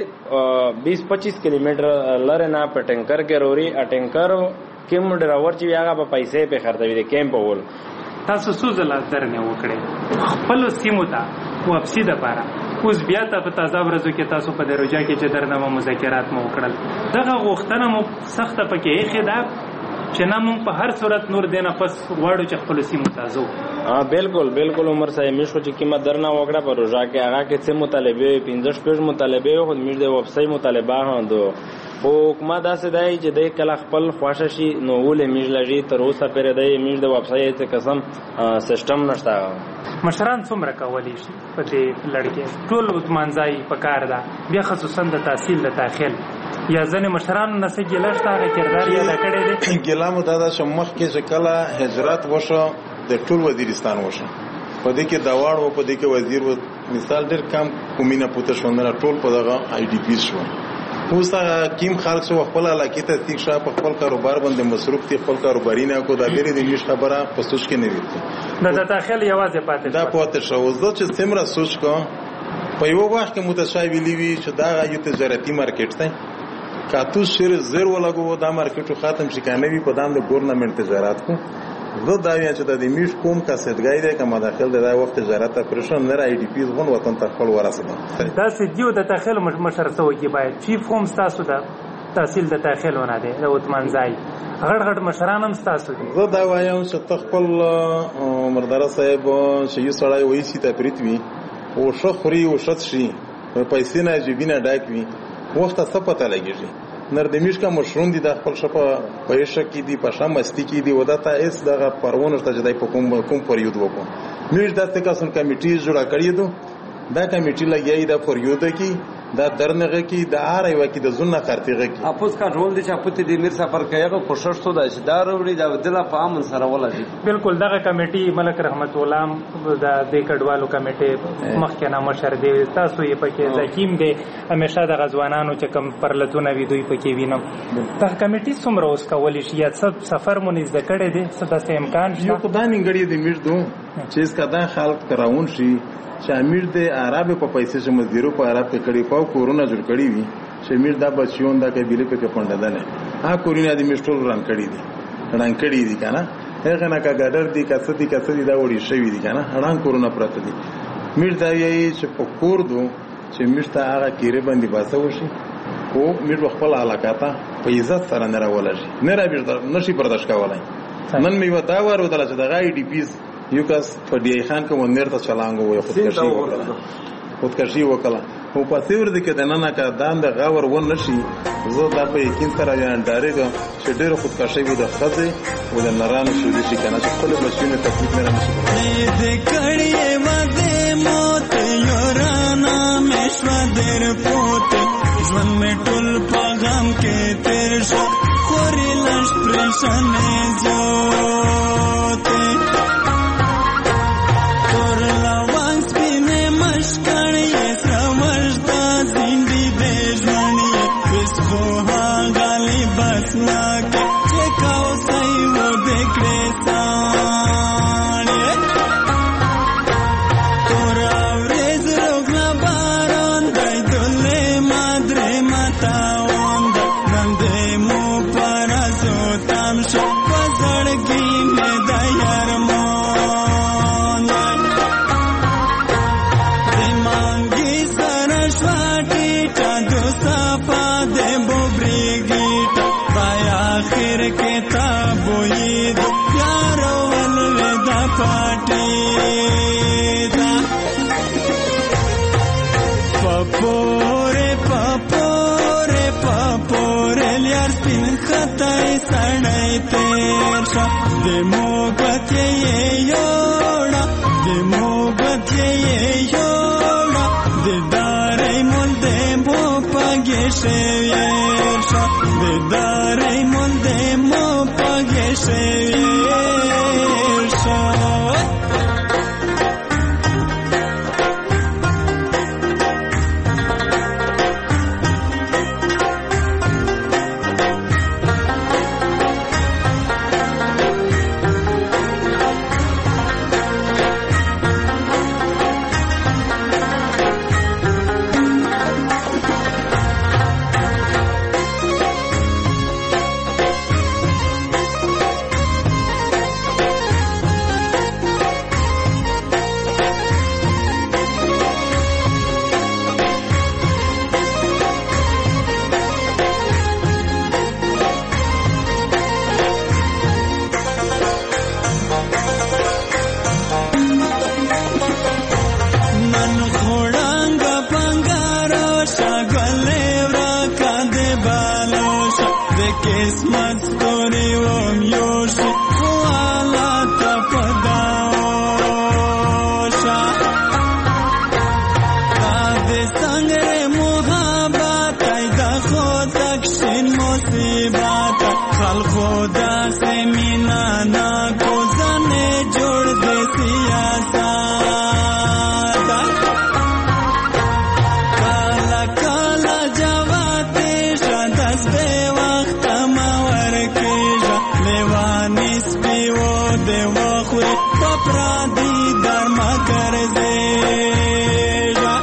به بیس پچیس کیلومتر لره نه په ټینکر کې روري ا ټینکر کوم ډرایور چې هغه په پیسې په خرڅوي د کیمپ ول تاسو سوزل درنه وکړي خپل سیمو ته واپسی د پاره اوس بیا ته په تازه ورځو کې تاسو په دروجا کې چې درنه مذاکرات مو وکړل دغه غوښتنه مو سخته پکې یې خدا چې نه مونږ په هر صورت نور دینه پس غواړو چې خپل سیمو ته ځو ها بالکل بالکل عمر صاحب مشو چې کیمه درنه وکړه په روزا کې هغه کې څه مطالبه پنځه شپږ مطالبه خو میر د ویب سایټ مطالبه هاندو خو حکومت داسې دی چې د کله خپل خواشه شي نو ولې میج لږی تر اوسه پرې دی میج د ویب سایټ څخه قسم سیستم نشته مشران څومره کولی شي په دې لړ ټول منځای په کار ده بیا خصوصا د تحصیل د داخل یا ځنې مشران نسې ګلشت هغه کردار یې دا کړی دی ګلامو دا شمخ کې چې کله هجرت وشو د ټول وزیرستان وشو په دې کې داوړ او په دې کې وزیر و مثال ډېر کم کومینه پوته شوندره ټول په دغه آی ډی پی شو اوس هغه کیم خلک شو خپل علاقې ته تیښ شو په خپل کاروبار باندې مصروف دي خپل کاروباري نه کو دا ډېر د نیش خبره په سوچ کې نه وي دا داخل یوازې پاتې دا پاتې شو زه چې سمره سوچ کو په یو وخت کې متشابه وی چې دا یو تجارتي مارکیټ دی کاتو شیر زیر ولګو دا مارکیټو ختم شي کنه وی په دام د ګورنمنت تجارت کو زه دا ویم چې د میش کوم کسدګای دی کوم داخل د وخت تجارت اپریشن نه آی ډی پی زغون وطن ته خپل ورسېده دا چې دیو د داخل مشرته وکی باید چیف هم تاسو دا تحصیل د داخلونه دی د وتمنځای غړ غړ مشران هم تاسو دي زه دا وایم چې خپل مردار صاحب چې یو سړی وایي چې ته پریتوي او شخري او شت شي پیسې نه جیبینه ډاک وي وخت څه پته لګیږي نر د میشکا مشروم دي د خپل شپه پېښه کې دي په شامستی کې دي وداته اس دغه پرونه ته جدای په کوم کوم پریود وکړو میش د تکاسن کمیټي جوړه کړی دو دا کمیټي لګیای د پریود کې دا درنغه کې د آر ایو کې د زونه خرتيغه کې اپوس کا ټول دي چې اپوت دي میر سفر کوي کوشش تو دا چې دا وروړي دا دله په امن سره ولادي بالکل دغه کمیټي ملک رحمت الله د دې کډوالو کمیټي مخکنه مشر دی تاسو یې پکې زکیم دی همیشه د غزوانانو چې کم پرلتونه وی دوی پکې وینم دا کمیټي څومره اوس کولی شي یا سفر مونږ زده کړی دی څه د امکان شته یو خدای نیګړی دی میر دو چې اس کا دا خلق کراون شي چې امیر د عرب په پیسې چې مزدورو په عرب کې کړي پاو کورونا جوړ کړی وي چې امیر دا بچیون دا قبيله په کې پونډه ده ها کورونا د میشتول ران کړی دي ران کړی دي کنه هغه نه کا ګډر دي کڅ دي کڅ دي دا وړي شوی دي کنه ران کورونا پراته دي میر دا یې چې په کور دو چې میشته هغه کېره باندې باسه وشي او میر خپل علاقاته په عزت سره نه راولږي نه را بیرته نشي برداشت کولای نن مې ودا ور ودل چې د غای ډی پیس یو کس په دی خان کوم نیر ته چلانګو وي خودکشي وکړه خودکشي وکړه او په سیور دي کې د نن کا دان د غاور ون نشي زه دا په یقین سره یان ډارېګم چې ډېر خودکشي وي د خزه او د نرانو شې دي کنه چې خپل بچینه تکلیف نه راشي دې کړي مده موت یورانا مشوا در پوت ژوند مې ټول پیغام کې تیر شو خوري لښ پرشنې جوته Demo سیاست کالا کالا جواته شدس به وقت مور کیجا لیوانی سپیو دی وخوری پپرادی در مگر زیجا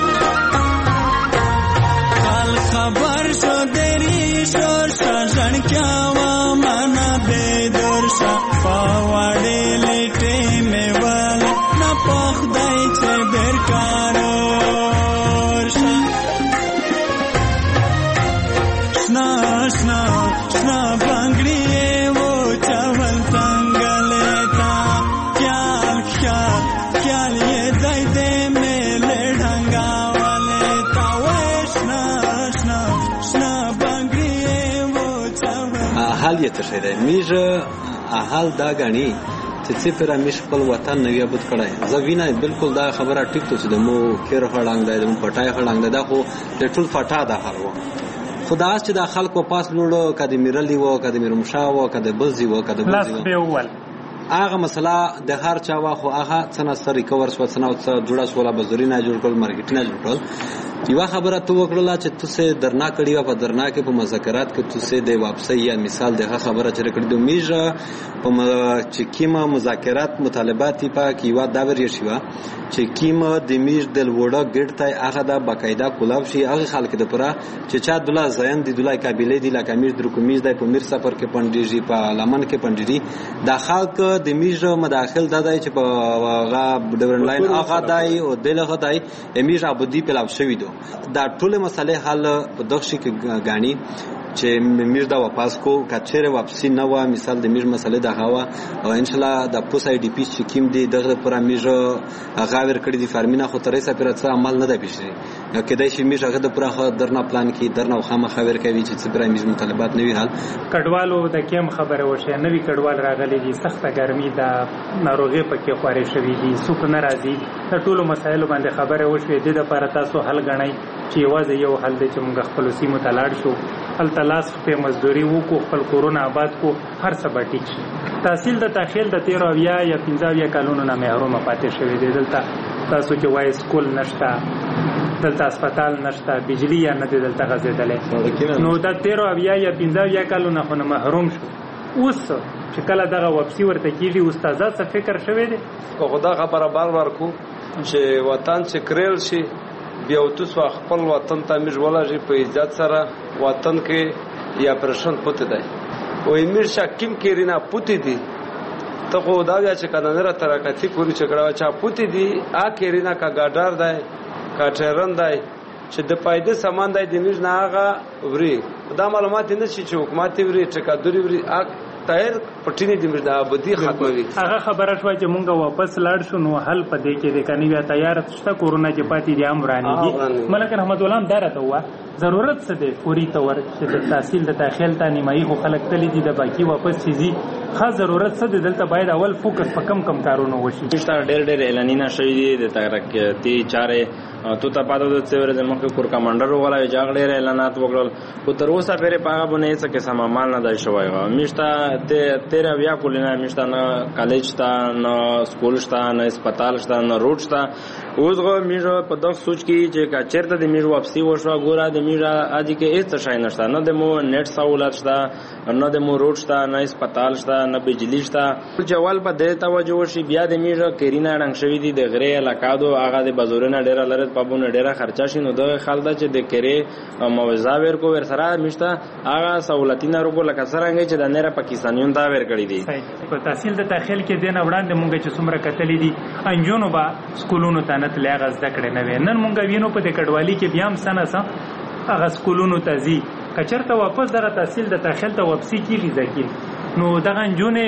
کال خبر شو دری شور شاشن کیا وامانا بیدور شا فاوڑی لیٹی میں والا نا پاک دائی چه برکارور شا شنا شنا شنا بانگڑی وہ چاول تنگلیتا کیال کیال کیال یہ دائی دے میں لڑھنگا والیتا ویشنا شنا شنا بانگڑی وہ چاول حال یې څه شی دی میژ حال دا غني چې څه پر میش خپل وطن نوی ابد کړای زه وینم بالکل دا خبره ټیک ته چې د مو کیر خړنګ دی د مو پټای خړنګ دی دا خو د ټول فټا دا حال وو خدا چې دا خلکو پاس لوړو کده میرلی وو کده میرمشا وو کده بلزی وو کده بلزی وو هغه مسله د هر چا وا خو هغه څنګه سره ریکور شو څنګه جوړه شولا بزوري نه جوړ کول مارکیټ نه جوړ کول یو خبره تو وکړه چې تاسو درنا کړی او په درنا کې په مذاکرات کې تاسو د واپسۍ یا مثال دغه خبره چې کړی د میژه په چې کیمه مذاکرات مطالبات په کې یو دا ور شي چې کیمه د میژ د وړه ګډته هغه د باقاعده کولاو شي هغه خلک د پره چې چا د الله زین د دلای قابلیت دی لکه میژ د کومیز د په میر سفر کې پندېږي په لمن کې پندېږي د خلک د میژ مداخل دادای چې په هغه ډورن لاین هغه دای او دلغه دای میژ ابدی په لاو شوی دو دا ټول مسئله حل په دغه کې غاڼي چې میژ دا واپس کو کچره واپسی نه و مثال د میژ مسئله د هوا او ان شاء الله د پوس ای ډی پی چې کیم دی دغه پر میژ هغه ور کړی دی فارمینا خو ترې سره پر څه عمل نه دی پیښی کله چې میژ هغه د پر درنا پلان کې درنا خامه خبر کوي چې څه پر میژ مطالبات نه وی حل کډوالو د کیم خبره وشه نوې کډوال راغلي دي سخته ګرمي دا ناروغي پکې خوارې شوې دي سوق ناراضي د ټولو مسایلو باندې خبره وشوې د لپاره تاسو حل غنئ چې یوازې یو حل دی چې موږ خپل سیمو ته لاړ شو خپل تلاش په مزدوري وکړو خپل کورونه آباد کو هر څه به ټیک شي تحصیل د تخیل د تیرو اویا یا پنځه اویا کلونو نه محروم پاتې شوی دی دلته تاسو چې وای سکول نشته دلته هسپتال نشته بجلی یا نه دلته غځېدلې نو د تیرو اویا یا پنځه اویا کلونو نه محروم شو اوس چې کله دغه واپسی ورته کیږي استاد څه فکر شوی دی خدا خبره بار بار کو چې وطن چې کریل شي بیا تاسو خپل وطن ته میژ ولږي په عزت سره وطن کې یا پرشن پته دی او امیر شکیم کېرینا پته دی ته خو دا بیا چې کنه نه ترکتی پوری چکړه چا پته دی ا کېرینا کا ګاډر دی کا ټرن دی چې د پایده سامان دی د میژ نه هغه وري دا معلومات نه شي چې حکومت وري ټکادوري وري تایر پټینی د مردا بدی ختموي هغه خبره شوه چې مونږ واپس لاړ شو نو حل پدې کې د کني بیا تیار شته کورونا کې پاتې دي امرانی دي ملک رحمت الله دارته هوا ضرورت څه دی پوری تور چې د تحصیل د داخل ته نیمایي خو خلک تللی دي د باقي واپس شي خاص ضرورت څه دی دلته باید اول فوکس په کم کم کارونه وشي چې ډېر ډېر اعلانونه شوي دي د ترقتی چارې تو ته پاتو د څور د مخ کور کمانډر ولا جاغړې اعلانات وکړل خو تر اوسه پرې پاغه بنې څه کې سامان نه دی شوی و مشته ته تیرا بیا کولینه مشته نه کالج تا نه سکول شته نه هسپتال شته نه روډ شته اوسغه میژه په دغه سوچ کې چې کا چیرته د میژ واپسی وشو ګوره د میژه اځي کې هیڅ شای نشته نه د مو نت سہولت شته نه د مو روډ شته نه هسپتال شته نه بجلی شته چې اول په دې توجه وشي بیا د میژه کیرینا رنګ شوی دي د غره علاقادو هغه د بازورونه ډیره لري په بونه ډیره خرچه شي نو د خلدا چې د کری موزا ور کو ور سره مشته هغه سہولتینه روکو لکه څنګه چې د نړۍ پاکستانیون دا ور کړی دي په تحصیل د داخل کې دین وړاندې مونږ چې څومره کتلې دي انجونو با سکولونو ته نت لغز دکړې نه نن مونږ وینو په د کډوالۍ کې بیا هم سنه سم هغه سکولونو ته ځي کچرته واپس دغه تحصیل د داخل ته واپسی کیږي ځکه نو دغه انجونه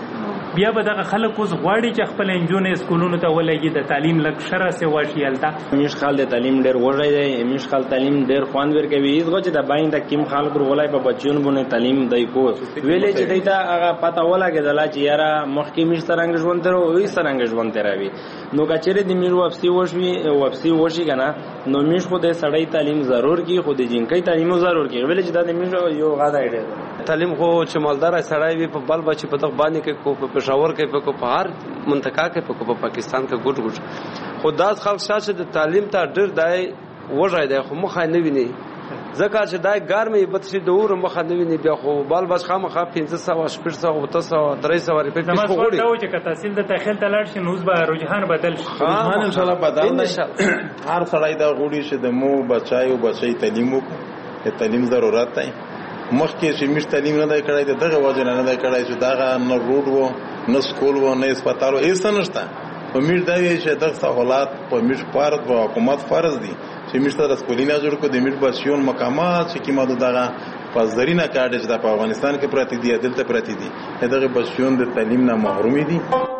بیا به دغه خلک اوس غواړي چې خپل انجونه سکولونو ته ولګي د تعلیم لک شره سه واشیلتا میش خال د تعلیم ډیر وژای دی میش خال تعلیم ډیر خوان ور کوي ایزغه چې د باین د کیم خال پر ولای په بچون بونه تعلیم دای کو ویلې چې دیتا هغه پتا ولاګه دلا چې یاره مخکې میش ترنګ ژوند درو وې سرنګ ژوند تراوي نو کچره د میرو واپسی وشوي واپسی وشي کنه نو میش خو د سړی تعلیم ضرور کی خو د جنکې تعلیم ضرور کی ویلې چې د میش یو غاده ایډه تعلیم خو چې مالدار سړی وي په بل بچي په تخ باندې کې کو په پېښور کې په کو په هر منطقه کې په کو په پاکستان کې ګډ ګډ خو دا خلک چې د تعلیم ته ډېر دی وژای دی خو مخه نه ویني ځکه چې دا ګرمې بتشي د اور مخه نه ویني بیا خو بال بس خامخا پنځه سوه شپږ سوه اوته سوه درې سوه روپۍ پیسې زما سوال دا و چې که تحصیل د تخیل ته لاړ شي نو اوس به رجحان بدل شي رجحان انشاءالله بدل دی هر سړی دا غواړي چې د مو بچای او بچی تعلیم وکړي د تعلیم ضرورت دی مخکې چې موږ تعلیم نه دی کړی د دغه وجه نه دی کړی چې دغه نه روډ و نه سکول و نه هسپتال و هېڅ نشته په موږ دا وایي چې دغه سهولات په موږ فرض په حکومت فرض دي چې موږ ته رسکولي نه جوړ کړو د موږ بچیون مقامات چې کومه دغه پاسدارینه کارډ چې په افغانستان کې پراته دي دلته پراته دي دغه بچیون د تعلیم نه محروم دي.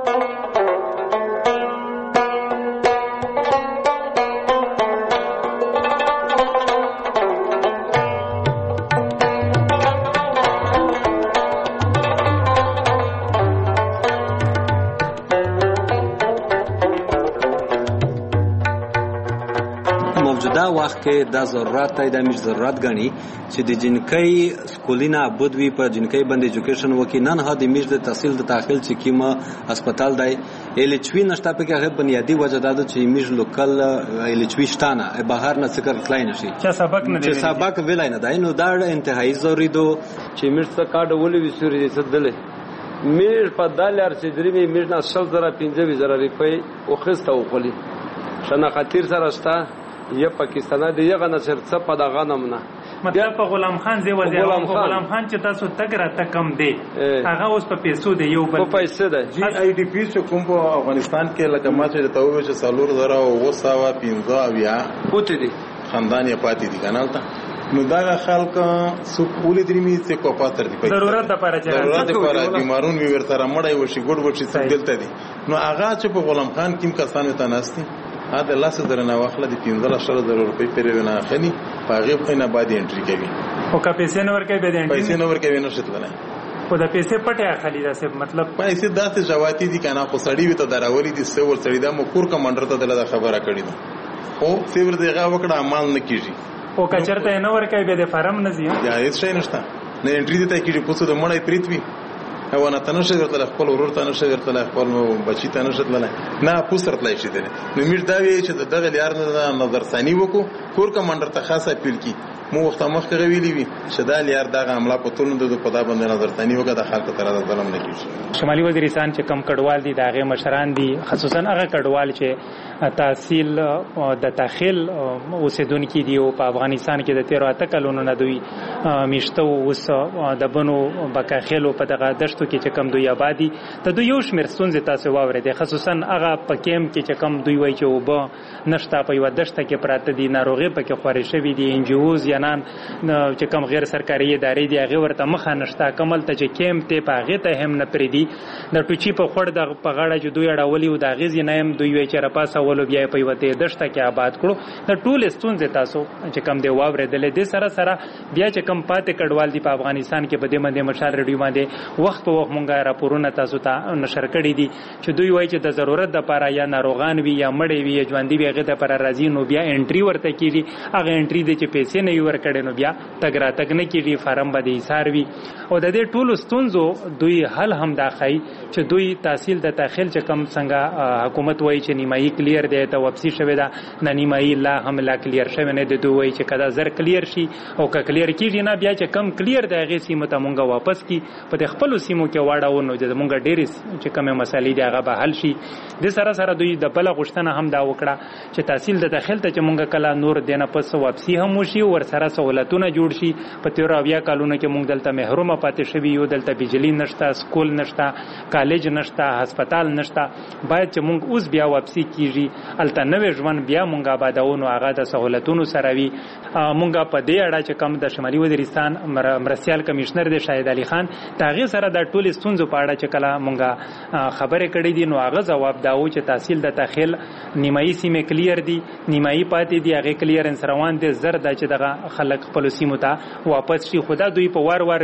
موجوده وخت کې دا ضرورت دی د مش ضرورت غني چې د جنکۍ سکولینا بودوي په جنکۍ باندې ایجوکیشن وکي نن ها د مش د تحصیل د داخل چې کیما هسپتال دی الچوي نشته په کې هغه بنیادی وجه دا چې مش لوکل الچوي شتانه بهر نه څخه کلای نشي چې سبق نه دی چې سبق ویلای نه دی نو دا انتهایی ضروري دو چې مش څخه کارډ ولې وسوري څه دله میر په دالر چې درې میر نه شل زره پنځه زره روپۍ او خسته او خلی شنه خطر سره شته یا پاکستان دی یغه نه څه په دغه نمونه مطلب په غلام خان زی وزیر غلام خان چې تاسو تګ را تکم دی هغه اوس په پیسو دی یو بل په پیسې دی جی آی ډی پی چې کوم په افغانستان کې لکه ما چې ته وې چې سالور زره او وساوه پنځه بیا پوتې دي خاندان یې پاتې دي کنال ته نو دا خلک سکول درمي څه کو پاتر دي ضرورت لپاره چې ضرورت لپاره بیمارون وی ورته مړای وشي ګډ ګډ شي څه دلته دي نو هغه چې په غلام خان کیم کسانو ته ناشتي ا د لاس درنه واخله د پنځه لسل زره روپۍ پیرونه اخلي پاغه په نه باندې انټری کوي او کا پیسې نور کوي به انټری پیسې نور کوي نو شتلنه او د پیسې پټه اخلي دا څه مطلب پیسې داسې جواتی دي کنه خو سړی وي ته دراولي دي څو ور سړی دا مو کور کمانډر ته دله خبره کړی ده خو څور دیغه وکړه عمل نه کیږي او کچرته نور کوي به د فارم نه زی دا هیڅ شي نشته نه انټری دي ته کیږي پوسو د مړی پریتوي او نه تنشه ورته خپل ورور ته نشه ورته خپل بچی ته نشه تلله نه پوسر تلای شي دي نو میر دا وی چې دغه لیار نه نظر ثاني وکړو کور کمانډر ته خاصه اپیل کی مو وخت مخکې ویلي وي چې دا لیار دغه عمله په تون د په دا باندې نظر ثاني وکړه د خلکو تر د ظلم نه کیږي. شمالي وزیرستان چې کم کډوال دي داغه مشران دي خصوصا هغه کډوال چې تحصیل د داخل اوسیدونکو دي او په افغانستان کې د تیرو اته کلونو نه دوی میشته اوس د بنو بکاخیلو په دغه دشتو کې چې کم دوی آبادی ته دوی یو شمیر ستونزې تاسو واورېدې خصوصا هغه په کیم کې چې کم دوی وایي چې وب نشته په یو دشته کې پراته دي ناروغي پکې خوري شوی دي انجوز نان چې کوم غیر سرکاري ادارې دي هغه ورته مخه نشته کمل ته چې کیم ته پاغه ته هم نه پریدي د ټوچی په خړ د پغړه چې دوی اړولي او د غزي نیم دوی وی چې راپاسه ولو بیا په وته دشته کې آباد کړو د ټول ستونزې تاسو چې کم دی واورېدل دي سره سره بیا چې کم پاتې کډوال دي په افغانستان کې بده منده مشال ریډیو باندې وخت په وخت مونږه راپورونه تاسو ته نشر کړي دي چې دوی وایي چې د ضرورت د لپاره یا ناروغان وي یا مړی وي یا ژوندۍ وي هغه د لپاره راځي نو بیا انټری ورته کیږي هغه انټری د چې پیسې نه ور کړي نو بیا تګ را تګ نه کیږي فارم باندې ایثار وي او د دې ټولو ستونزو دوی حل هم دا خای چې دوی تحصیل د داخل چې کم څنګه حکومت وایي چې نیمایي کلیر دی ته واپسی شوی دا نه نیمایي لا هم لا کلیر شوی نه دی دوی وایي چې کدا زر کلیر شي او ک کلیر کیږي نه بیا چې کم کلیر دی هغه سیمه ته مونږه واپس کی په خپل سیمو کې واړو نو د مونږه ډېر چې کومه مسالې دی هغه به حل شي د سره سره دوی د بل غشتنه هم دا وکړه چې تحصیل د داخل ته چې مونږه کلا نور دینه پس واپسی هم وشي ور سره سہولتونه جوړ شي په تیر اویا کالونو کې مونږ دلته محروم پاتې شوی یو دلته بجلی نشته سکول نشته کالج نشته هسپتال نشته باید چې مونږ اوس بیا واپسی کیږي الته نوې ژوند بیا مونږ آبادونو هغه د سہولتونو سره وي مونږ په دې اړه چې کم د شمالي وزیرستان مرسیال کمشنر دی شاهد علي خان تاغه سره د ټول ستونزو په اړه چې کله مونږه خبرې کړې دي نو هغه جواب داو چې تحصیل د داخل نیمایي سیمه کلیر دي نیمایي پاتې دي هغه کلیرنس روان دي زر د چې دغه خلک خپل سیمو ته واپس شي خدا دوی په وار وار ویلي دي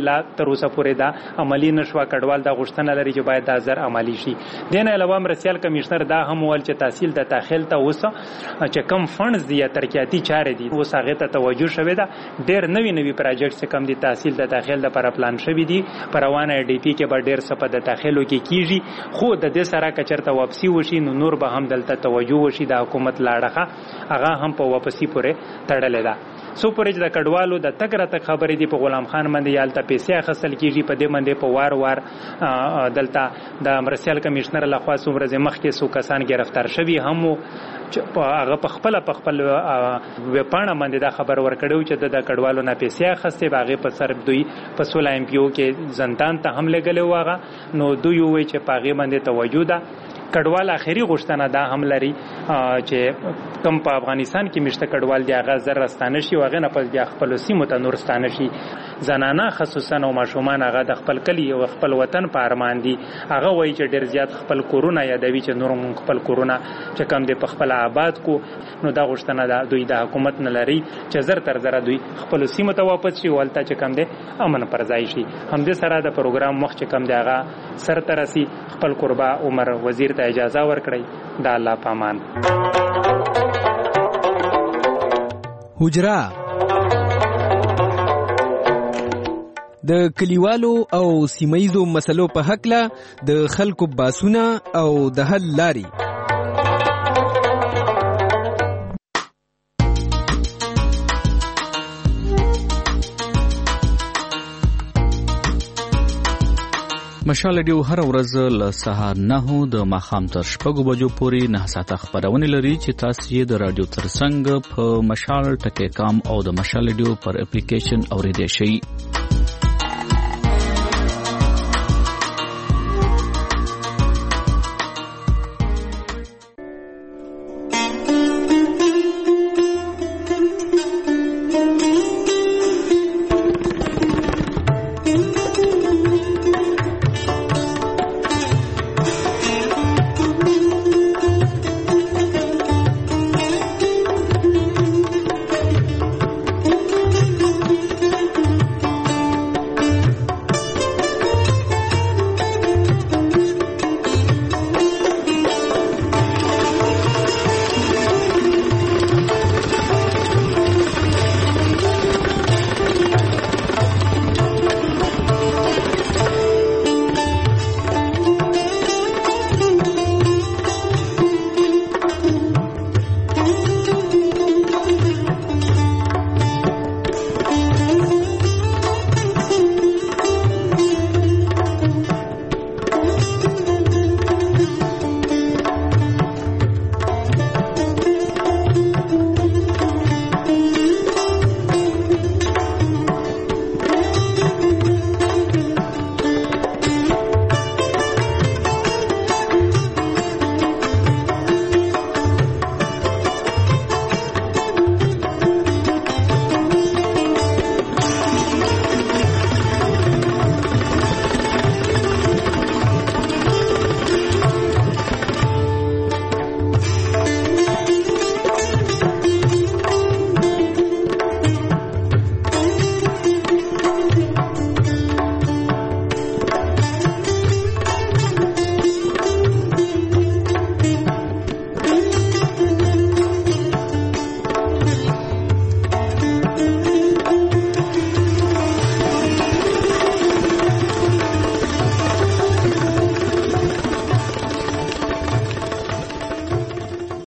لا تر اوسه پورې دا عملی نشوه. کډوال دا غوښتنه لري چې باید دا زر عملی شي. دین علاوه مرستیال کمشنر دا هم ول چې تحصیل د داخل ته اوسه چې کم فندز دي یا ترقیاتی چارې دي اوس هغه ته توجه شوه. دا ډېر نوی نوی پروجیکټ کم دي تحصیل د داخل د پر پلان شوی دي. پروانه ډي پی کې به ډېر څه په د داخلو کې کیږي خو د دې سره کچرته واپسی وشي نو نور به هم دلته توجه وشي. د حکومت لاړه هغه هم په واپسی پورې تړلې ده. سو پرې د کډوالو د تګ راته خبرې دي په غلام خان باندې یالته پیسې اخیستل کیږي. په دې باندې په وار وار دلته د مرستیال کمشنر لخوا څومره مخکې سو کسان گرفتار شوي هم هغه په خپل په خپل وپاڼه باندې دا خبر ورکړو چې د کډوالو نه پیسې اخیستې باغې په سر دوی په سولا ایم پی او کې زندان ته هم لګلې واغه نو دوی وایي چې پاغې باندې توجه ده. کډوال اخیری غوښتنه دا هم لري چې کم په افغانستان کې مشته کډوال دی هغه زر ستانه شي او هغه نه پس بیا خپل سیمو ته نور ستانه شي. زنانه خصوصا او ماشومان هغه د خپل کلی او خپل وطن په ارمان دي. هغه وایي چې ډیر زیات خپل کورونه یادوي چې نور مون خپل کورونه چې کم دی په خپل آباد کو. نو دا غوښتنه دا دوی د حکومت نه لري چې زر تر زر دوی خپل سیمو ته واپس شي ولته چې کم دی امن پر ځای شي. هم دې سره د پروګرام مخ چې کم دی هغه سر ترسي. خپل قربا عمر وزیر ته اجازه ورکړي. دا الله پامان. حجرا د کلیوالو او سیمایزو مسلو په حق له د خلکو باسونه او د حل لاري. مشال ډیو هر ورځ له سهار نه د ماښام تر شپږو بجو پورې نه ساعته خبرونه لري چې تاسو یې د رادیو ترڅنګ په مشال ټکی کام او د مشال ډیو پر اپلیکیشن اوریدئ شئ.